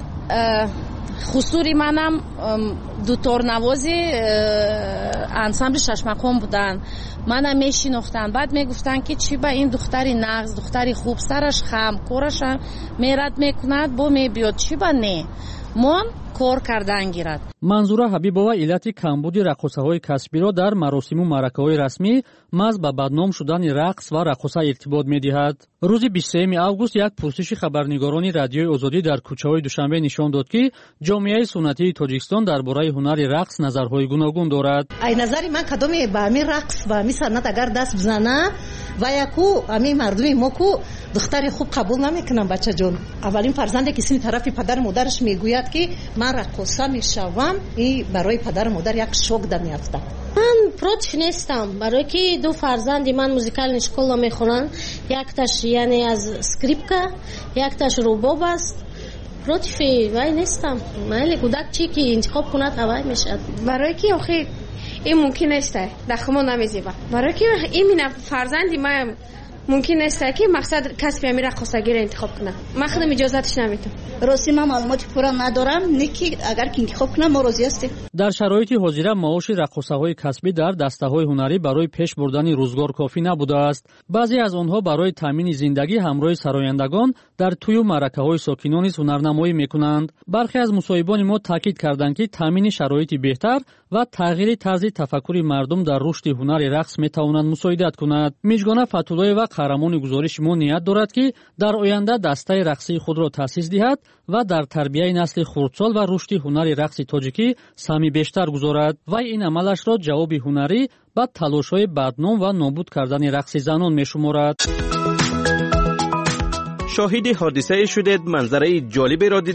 خسوری منم دوتار نوازی انسامبل ششمقام بودن، منم میشناختن. بعد میگفتن که چی با این دختری نغز، دختری خوب، سرش خم، کارش میرد میکند، با میبیاد، چی با نه من کار کردن گیرد. منظوره حبیبова علت کمبود رقصه‌های کسبی را در مراسم و معرکه‌های رسمی محض به بدنام شدن رقص و رقصه ارتباط می‌دهد. روز بیست و سوم آگوست یک پرسش خبرنگاران رادیوی آزادی در کوچه‌های دوشنبه نشان داد که جامعه سنتی تاجیکستان درباره هنر رقص نظرهای گوناگون دارد. ای نظری من کدومی با همین رقص و همین سنت اگر دست بزنه و یکو همین مردمی ما کو دختری خوب قبول نمیکنن. بچه جون اولین فرزندی که سین طرفی پدر مادرش میگوید که من رقاصه میشوم، این برای پدر مادر یک شوک در میافته. من پروتش نیستم، برای که دو فرزندی من موزیکال شکل میخونن، یک تاش یعنی از اسکریپکا، یک تاش روباب است. پروتش وای نیستم. من کودک چی که انتخاب کنه توای میشه. برای که آخه این ممکن نیست دخمو نمیزیبه. برای که این من فرزندی من ممکن نیست که مقصد کسب امیر رقاصگی را انتخاب کنه. من خودم اجازهش نمیدم. راستی من معلومات پورا ندارم، نکی اگر که انتخاب کنم ما راضی هستیم. در شرایط حاضر معاش رقاصه‌های کسبی در دسته‌های هنری برای پیش بردن روزگار کافی نبوده است. بعضی از آنها برای تامین زندگی همراه سرایندگان در طی معرکه‌های ساکنان نیز هنرنمایی می‌کنند. برخی از مصاحبان ما تاکید کردند که تامین شرایط بهتر و تغییر طرز تفکر مردم در رشد هنر رقص می‌تواند مساعدت کند. میجگانه فتولایeva قهرمان گزارش ما نیت دارد که در آینده دسته رقصی خود را تأسیس دهد و در تربیت نسل خردسال و رشد هنر رقص تاجیکی سهمی بیشتر گذارد و این عملش را جواب هنری به تلاش‌های بدنام و نابود کردن رقص زنان می‌شمارد. شاهد حادثه شدید، منظره جالبی را دیدید.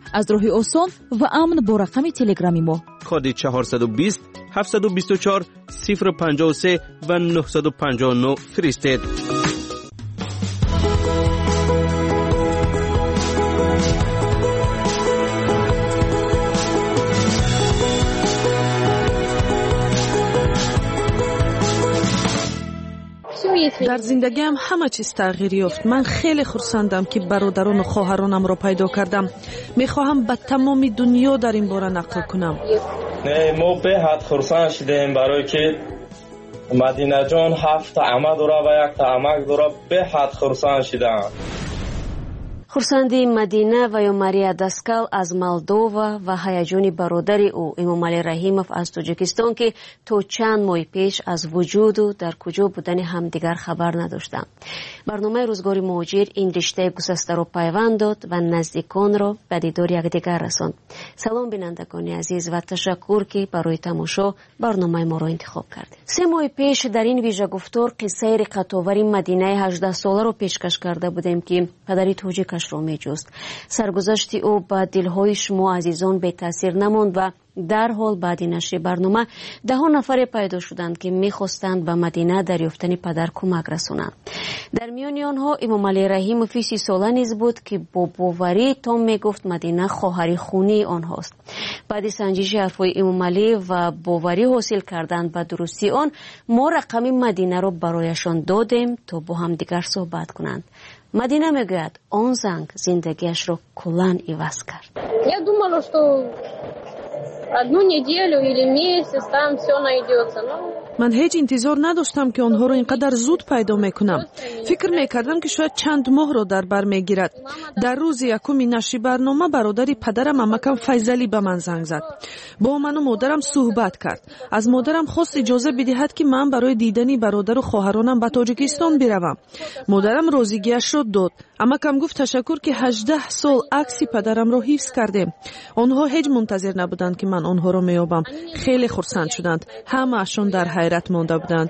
از راه آسان و امن با رقم تلگرامی ما کد چهارصد و بیست هفتصد و بیست و چهار صفر پنجاه و سه و نهصد و پنجاه و نه فرستید. در زندگیم همه چیز تغییر یافت. من خیلی خرسندم که برادران و خواهرانم را پیدا کردم. میخواهم به تمام دنیا در این باره نقل کنم. ما به حد خرسند شدیم برای که مدینه جان هفت عمه داره و یک عمک داره. به حد خرسند شدم. хурсанди Мадина ва ё Мария Даскал аз Молдова ва ҳаяҷони бародари ӯ Эмомалӣ Раҳимов аз Тоҷикистон ки то чанд моҳи пеш аз вуҷуду дар куҷо будани ҳамдигар хабар надоштанд. барномаи рӯзгори муҳоҷир ин риштаи гусастаро пайванд дод ва наздиконро ба дидори якдигар расонд. салом бинандагони азиз ва ташаккур ки барои тамошо барномаи моро интихоб кардед. се моҳи пеш дар ин вижагуфтор қиссаи риқатовари Мадинаи ҳаждаҳсоларо пешкаш карда будем ки падари тоҷикаш ро меҷуст. саргузашти ӯ ба дилҳои шумо азизон бетаъсир намонд ва дарҳол баъди нашри барнома даҳон нафаре пайдо шуданд ки мехостанд ба Мадина дар ёфтани падар кӯмак расонанд. дар миёни онҳо Эмомалӣ Раҳимови си сола низ буд ки бо боварӣ том мегуфт Мадина хоҳари хунии онҳост. баъди санҷиши ҳарфҳои Эмомалӣ ва боварӣ ҳосил кардан ба дурустии он, мо рақами Мадинаро барояшон додем то бо ҳамдигар суҳбат кунанд. Мадина мегӯяд он занг зиндагиашро куллан иваз кард. Я думала, что одну неделю или месяц там все найдется. Но من هیچ انتظار نداشتم که آنها را اینقدر زود پیدا میکنم. فکر میکردم که شاید چند ماه را در بر میگیرد. در روز یکم نشر برنامه برادری پدرم عمکم فیضلی به من زنگ زد. با من و مادرم صحبت کرد. از مادرم خواست اجازه بدهد که من برای دیدن برادر و خواهرانم به تاجیکستان بروم. مادرم راضیگیش را داد. عمکم گفت تشکر که هجده سال عکس پدرم را حفظ کردیم. آنها هیچ منتظر نبودند که من آنها را میابم. خیلی خرسند شدند. همه اشون در حیرت مانده بودند.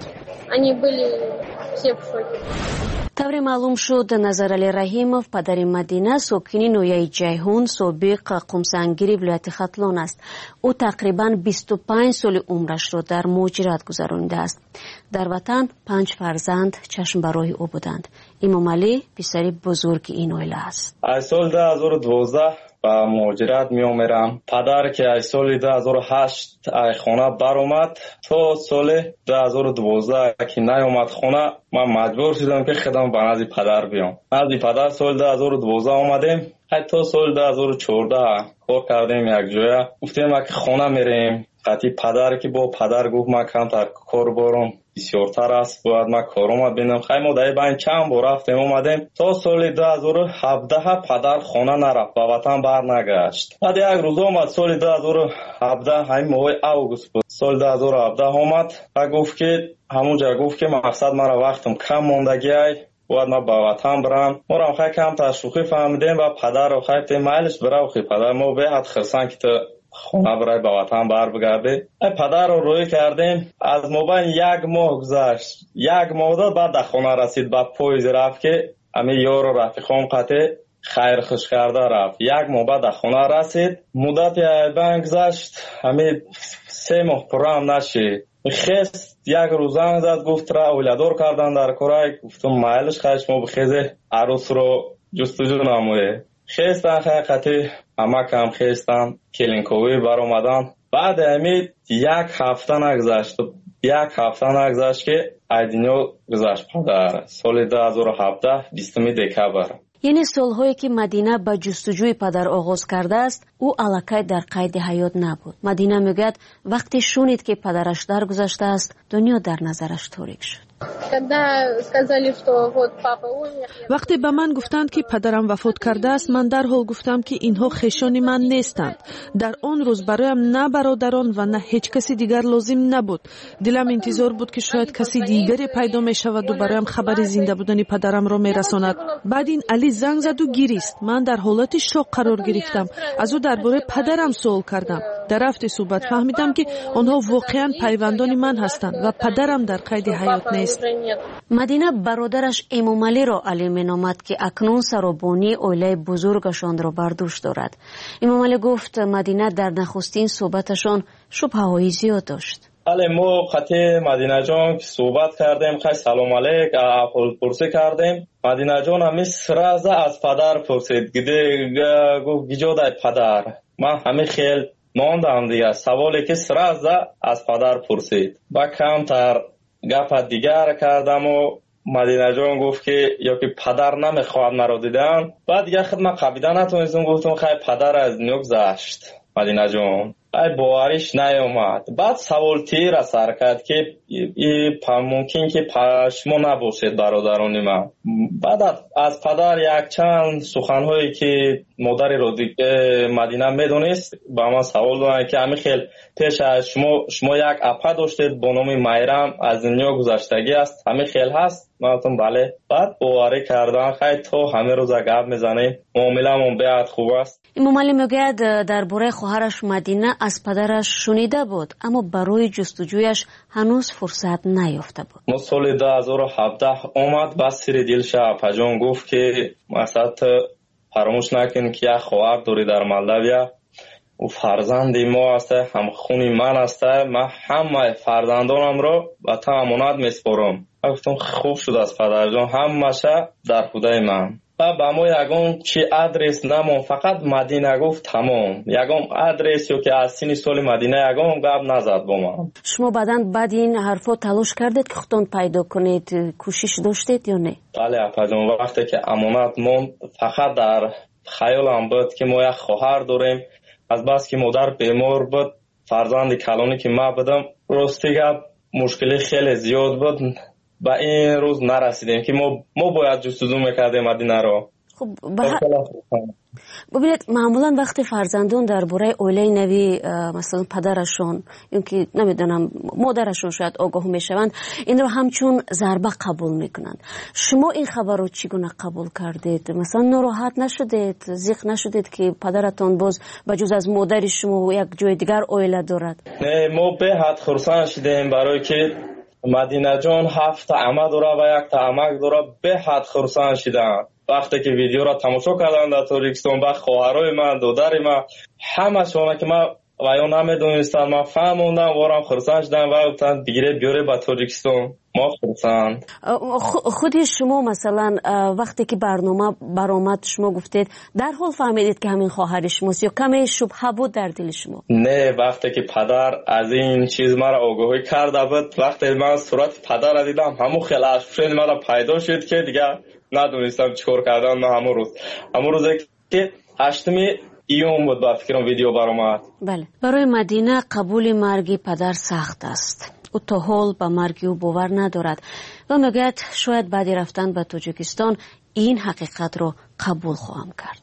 тавре маълум шуд Назарали Раҳимов падари Мадина сокини ноҳияи Ҷайҳун собиқ қумсангири вилояти Хатлон аст. ӯ тақрибан бисту панҷ соли умрашро дар муҳоҷират гузаронидааст. дар ватан панҷ фарзанд чашмбарои ӯ буданд. Эмомалӣ писари бузурги ин оила аст. аз соли ду ҳазору дувоздаҳ ба муҳоҷират меомерам. падар ки аз соли ду ҳазору ҳашт аз хона баромад, то соли ду ҳазору дувоздаҳ ки наомад хона, ман маҷбур шудам ки худам ба назди падар биём. назди падар соли ду ҳазору дувоздаҳ омадем. ҳатто соли ду ҳазору чордаҳ кор кардем якҷоя. гуфтем ки хона мерем. қати падар ки бо падар гуфт ман камтар кор борам бисёртар аст, бояд ман коромад бинам. хай мо дар байн чанд бор рафтем омадем. то соли ду ҳазору ҳабдаҳ падар хона нарафт, ба ватан барнагашт. баъд як рӯз омад соли ду ҳазору ҳабдаҳ, ҳамин моҳи август буд. соли ду ҳазору ҳабдаҳ омад ва гуфт ки ҳамунҷа гуфт ки мақсад мара вақтам кам мондагиай, бояд ман ба ватан барам. морам хай камтар шӯхӣ фаҳмидем ва падарро хай те майлиш бирав хи падар мо беҳад хирсан ки ту хона барай ба ватан барбигарди. ай падарро рӯй кардем. аз мобайни як моҳ гузашт. як моҳ дод баъд да хона расид. ба поезд рафт ки ами ёру рафиқом қате хайрхуш карда рафт. як моҳ баъд да хона расид. муддати айбан гузашт. ами се моҳ пуррам нашид. хест як рӯз занг зад гуфт ра оиладор кардан дар корай. гуфтам майлиш хай шумо бихезе арӯсро ҷустуҷӯ намоед. хестан хай қати амакам хестан келинковӣ баромадан. баъди ҳамин як ҳафта нагузашт. як ҳафта нагузашт ки ай дунё гузашт падар. соли ду ҳазору ҳабдаҳ бистуми декабр. яъне солҳое ки Мадина ба ҷустуҷӯи падар оғоз кардааст, ӯ аллакай дар қайди ҳаёт набуд. Мадина мегӯяд вақте шунид ки падараш даргузаштааст, дунё дар назараш торик шуд. вақте ба ман гуфтанд ки падарам вафот кардааст, ман дарҳол гуфтам ки инҳо хешони ман нестанд. дар он рӯз бароям на бародарон ва на ҳеҷ каси дигар лозим набуд. дилам интизор буд ки шояд каси дигаре пайдо мешаваду бароям хабари зинда будани падарамро мерасонад. баъд ин Али занг заду гирист. ман дар ҳолати шок қарор гирифтам. аз ӯ дар бораи падарам суол кардам. дар рафти суҳбат фаҳмидам ки онҳо воқеан пайвандони ман ҳастанд ва падарам дар қайди ҳаёт нест. мадина бародараш эмомалиро алӣ меномад ки акнун саробонии оилаи бузургашонро бар дӯш дорад. эмомалӣ гуфт мадина дар нахустин суҳбаташон шубҳаҳои зиёд дошт. бале мо қати мадинаҷон ки суҳбат кардем, хай салом алейк аҳволпурсӣ кардем. мадинаҷон ҳами сраза аз падар пурсид, гуфт гиҷодай падар. ман ҳами хел мондам дига, саволе ки сраза аз падар пурсид. ба камтар гапа дигар кардаму мадинаҷон гуфт ки ёки падар намехоҳад маро дидан. баъд дига хидма қабида натонистам, гуфтам хай падар аз дунё гузашт. мадинаҷон ай бовариш наёмад. баъд савол тира сар кард ки мумкин ки шумо набошед бародарони ман. баъд аз падар якчанд суханҳое ки модари мадина медонист ба ман савол доданд ки ҳами хел пеш аз шумо шумо як апа доштед бо номи майрам, аз дунё гузаштагӣ аст, ҳами хел ҳаст? ман гуфтам бале. баъд боварӣ кардан хай то ҳаме рӯза гап мезанем, муомиламон беҳад хуб аст. эмомалӣ мегӯяд дар бораи хоҳараш мадина аз падараш шунида буд, аммо барои ҷустуҷӯяш ҳанӯз фурсат наёфта буд. мо соли ду ҳазору ҳабдаҳ омад, ба сири дилша апаҷон гуфт ки масалан ту фаромӯш накун ки як хоҳар дорӣ дар Молдавия, ӯ фарзанди мо аст, ҳамхуни ман аст, ман ҳамаи фарзандонамро ба ту амонат меспорам. ман гуфтам хуб шудааст падарҷон, ҳамаша дар худаи ман. ба ба мо ягон чи адрес намон, фақат Мадина гуфт тамом. Ягон адрес ёки аз сини соли Мадина ягон гап назад бо ман. шумо баъдан баъди ин ҳарфо талош кардед ки худтон пайдо кунед, кӯшиш доштед ё не? бале апаҷон, вақте ки амонат монд, фақат дар хаёлам буд ки мо як хоҳар дорем. азбаски модар бемор буд, фарзанди калоне ки ман будам, рости гап мушкили хеле зиёд буд. ба ин рӯз нарасидем ки мо мо бояд ҷустуҷӯ мекардем Мадинаро. хуб бубинед, маъмулан вақте фарзандон дар бораи оилаи нави масалан падарашон ё ки намедонам модарашон шояд огоҳ мешаванд, инро ҳамчун зарба қабул мекунанд. шумо ин хабарро чӣ гуна қабул кардед? масалан нороҳат нашудед, зиқ нашудед ки падаратон боз ба ҷуз аз модари шумо як ҷои дигар оила дорад? не, мо беҳад хурсанд шудем, барое ки Мадинаҷон ҳафта ама дора ва якта амак дора. беҳад хурсанд шудам вақте ки видеоро тамошо кардам дар Тоҷикистон. ба хоҳарои ман, додари ман, ҳамашона ки ман ва ё намедонистанд, ман фаҳмондам, ворам хурсанд шудам ва гуфтанд бигире биёре ба Тоҷикистон. мо хурсанд. худи шумо масалан вақте ки барнома баромад, шумо гуфтед дарҳол фаҳмидед ки ҳамин хоҳари шумост ё каме шубҳа буд дар дили шумо? не, вақте ки падар аз ин чиз мара огоҳӣ карда буд, вақте ман сурати падара дидам, ҳамон хел ашфушени мара пайдо шуд ки дига надонистам чӣ кор кардан. ман ҳамон рӯз ҳамон рӯзе ки ҳаштуми июн буд ба фикрам видео баромад. бале, барои Мадина қабули марги падар сахт аст. ӯ то ҳол ба марги ӯ бовар надорад ва мегӯяд шояд баъди рафтан ба Тоҷикистон ин ҳақиқатро қабул хоҳам кард.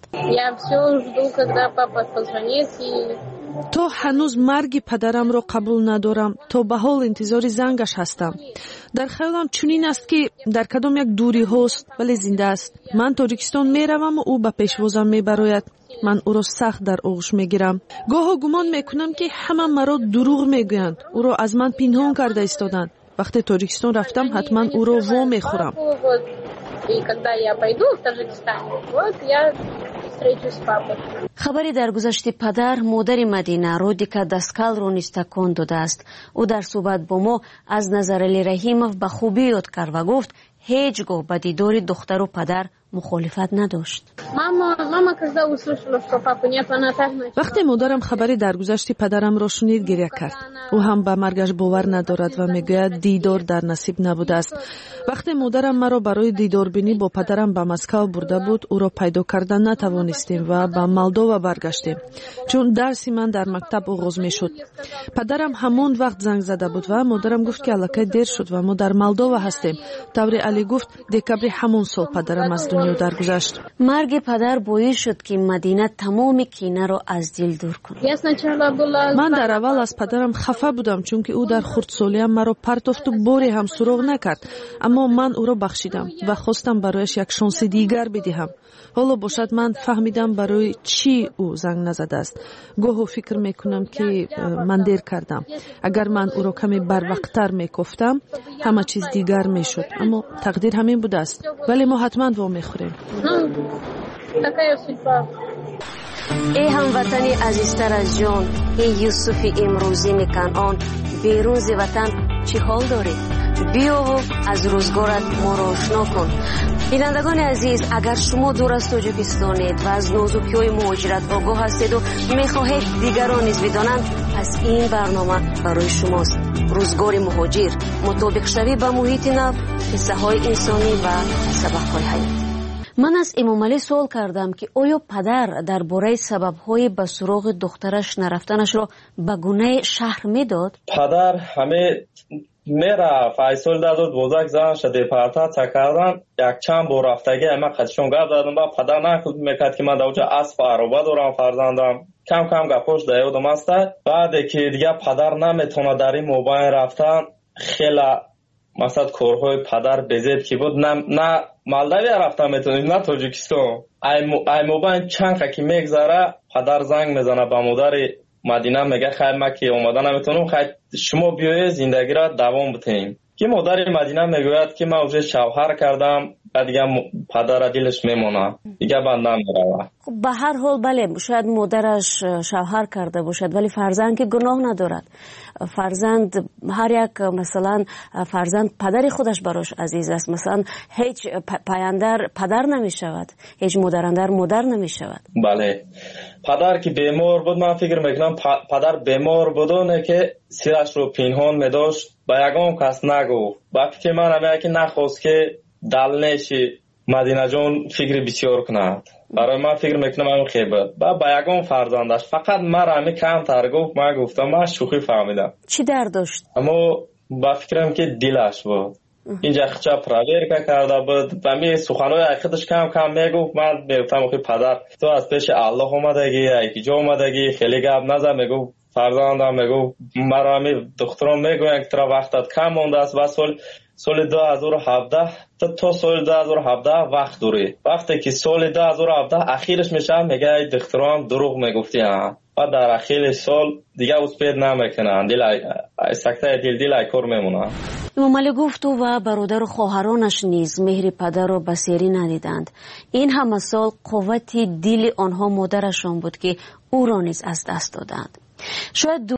то ҳанӯз марги падарамро қабул надорам, то ба ҳол интизори зангаш ҳастам. дар хаёлам чунин аст ки дар кадом як дуриҳост, вале зинда аст. ман Тоҷикистон меравам ӯ ба пешвозам мебарояд. ман ӯро сахт дар оғӯш мегирам. гоҳо гумон мекунам ки ҳама маро дурӯғ мегӯянд, ӯро аз ман пинҳон карда истоданд. вақте Тоҷикистон рафтам, ҳатман ӯро во мехӯрам. хабари даргузашти падар модари Мадина Родика Даскалро низ такон додааст. ӯ дар суҳбат бо мо аз Назарали Раҳимов ба хубӣ ёд кард ва гуфт ҳеҷ гоҳ ба дидори духтару падар мухолифат надошт. вақте модарам хабари даргузашти падарамро шунид, гирья кард. ӯ ҳам ба маргаш бовар надорад ва мегӯяд дидор дар насиб набудааст. вақте модарам маро барои дидорбинӣ бо падарам ба Москав бурда буд, ӯро пайдо кардан натавонистем ва ба Молдова баргаштем, чун дарси ман дар мактаб оғоз мешуд. падарам ҳамон вақт занг зада буд ва модарам гуфт ки аллакай дер шуд ва мо дар Молдова ҳастем. таври алӣ гуфт декабри ҳамон сол падарам аз дунё даргузашт. марги падар боис шуд ки Мадина тамоми кинаро аз дил дур кунад. ман дар аввал аз падарам хаф خفه بودم چون که او در خردسالیم مرا پرتافت و باری هم سراغ نکرد، اما من او را بخشیدم و خواستم برایش یک شانس دیگر بدهم. حالا باشد من فهمیدم برای چی او زنگ نزده است. گاهی فکر میکنم که من دیر کردم. اگر من او را کمی بروقتر میگفتم همه چیز دیگر میشد، اما تقدیر همین بوده است. ولی ما حتما وا میخوریم. ای هموطنی عزیزتر از جان، ای یوسف امروزین کنعان، بیرون ز وطن چی حال داری؟ بیا و از روزگارت ما را آشنا کن. بینندگان عزیز، اگر شما دور از تاجیکستانید و از نازکی‌های مهاجرت آگاه هستید و میخواهید دیگران نیز بدانند، پس این برنامه برای شماست. روزگار مهاجر، مطابق شوی با محیط نو، قصه‌های انسانی و سبق‌های حیاتی. من از امام علی سوال کردم که آیا پدر درباره سبب‌های به سراغ دخترش نرفتنش را به گونه شهر میداد؟ پدر همه میرفت. ایسال دادود بزرگ زن شده پرتات کردن، یک چند بار رفتگی اما قدشون گفت دادم با پدر نخود میکرد که من دوجه اسب عروبه دارم فرزندم. کم کم گپوش دیودم است. بعد که دیگه پدر نمیتونه در این موبایل رفتن، خیلی مثلا کارهای پدر بزید که بود، نه نه مالداوی رفتن میتونیم نه تاجیکستان. ای موبایل چند که میگذره پدر زنگ میزنه به مادر مدینه، میگه خیر ما که اومده نمیتونم، خیر شما بیایید زندگی را دوام بتیم. که مادر مدینه میگوید که من اوج شوهر کردم و دیگه پدر دلش میمونه، دیگه بندم میروه. خب به هر حال بله، شاید مادرش شوهر کرده باشد ولی فرزند که گناه ندارد. فرزند هر یک مثلا فرزند پدر خودش براش عزیز است. مثلا هیچ پایندر پدر نمی شود، هیچ مادراندر مادر نمی شود. بله، پدر که بیمار بود، من فکر میکنم پدر بیمار بودونه که سیرش رو پنهان میداشت، با یگان کس نگفت. با فکر من همه که نخواست که دلنشی مدینه جان فکر بسیار کند. برای من فکر میکنم همون خیبت با با یگان فرزندش فقط مرا همه کم تر گفت. من گفتم من شوخی فهمیدم. چی درد داشت؟ اما با فکرم که دلش بود. اینجا خچا پراویر کرده بود و می سخنهای حقیقتش کم کم میگفت. من میگفتم که پدر تو از پیش الله اومدگی، ایکی جا اومدگی، خیلی گپ نزن. میگفت فرزندم، میگفت مرا می دخترم میگوین که ترا وقتت کم مونده است و سال سال دو هزار و هفده تا سال دو هزار و هفده وقت دوری. وقتی که سال دو هزار و هفده اخیرش میشه میگه ای دخترم دروغ میگفتی ها، و در اخیر سال دیگه اسپید نمیکنن، دل سکته دل دل ای کار میمونه. امام علی گفت و برادر و خواهرانش نیز مهر پدر را بسیاری ندیدند. این همه سال قوت دل آنها مادرشان بود که او را نیز از دست دادند. شاید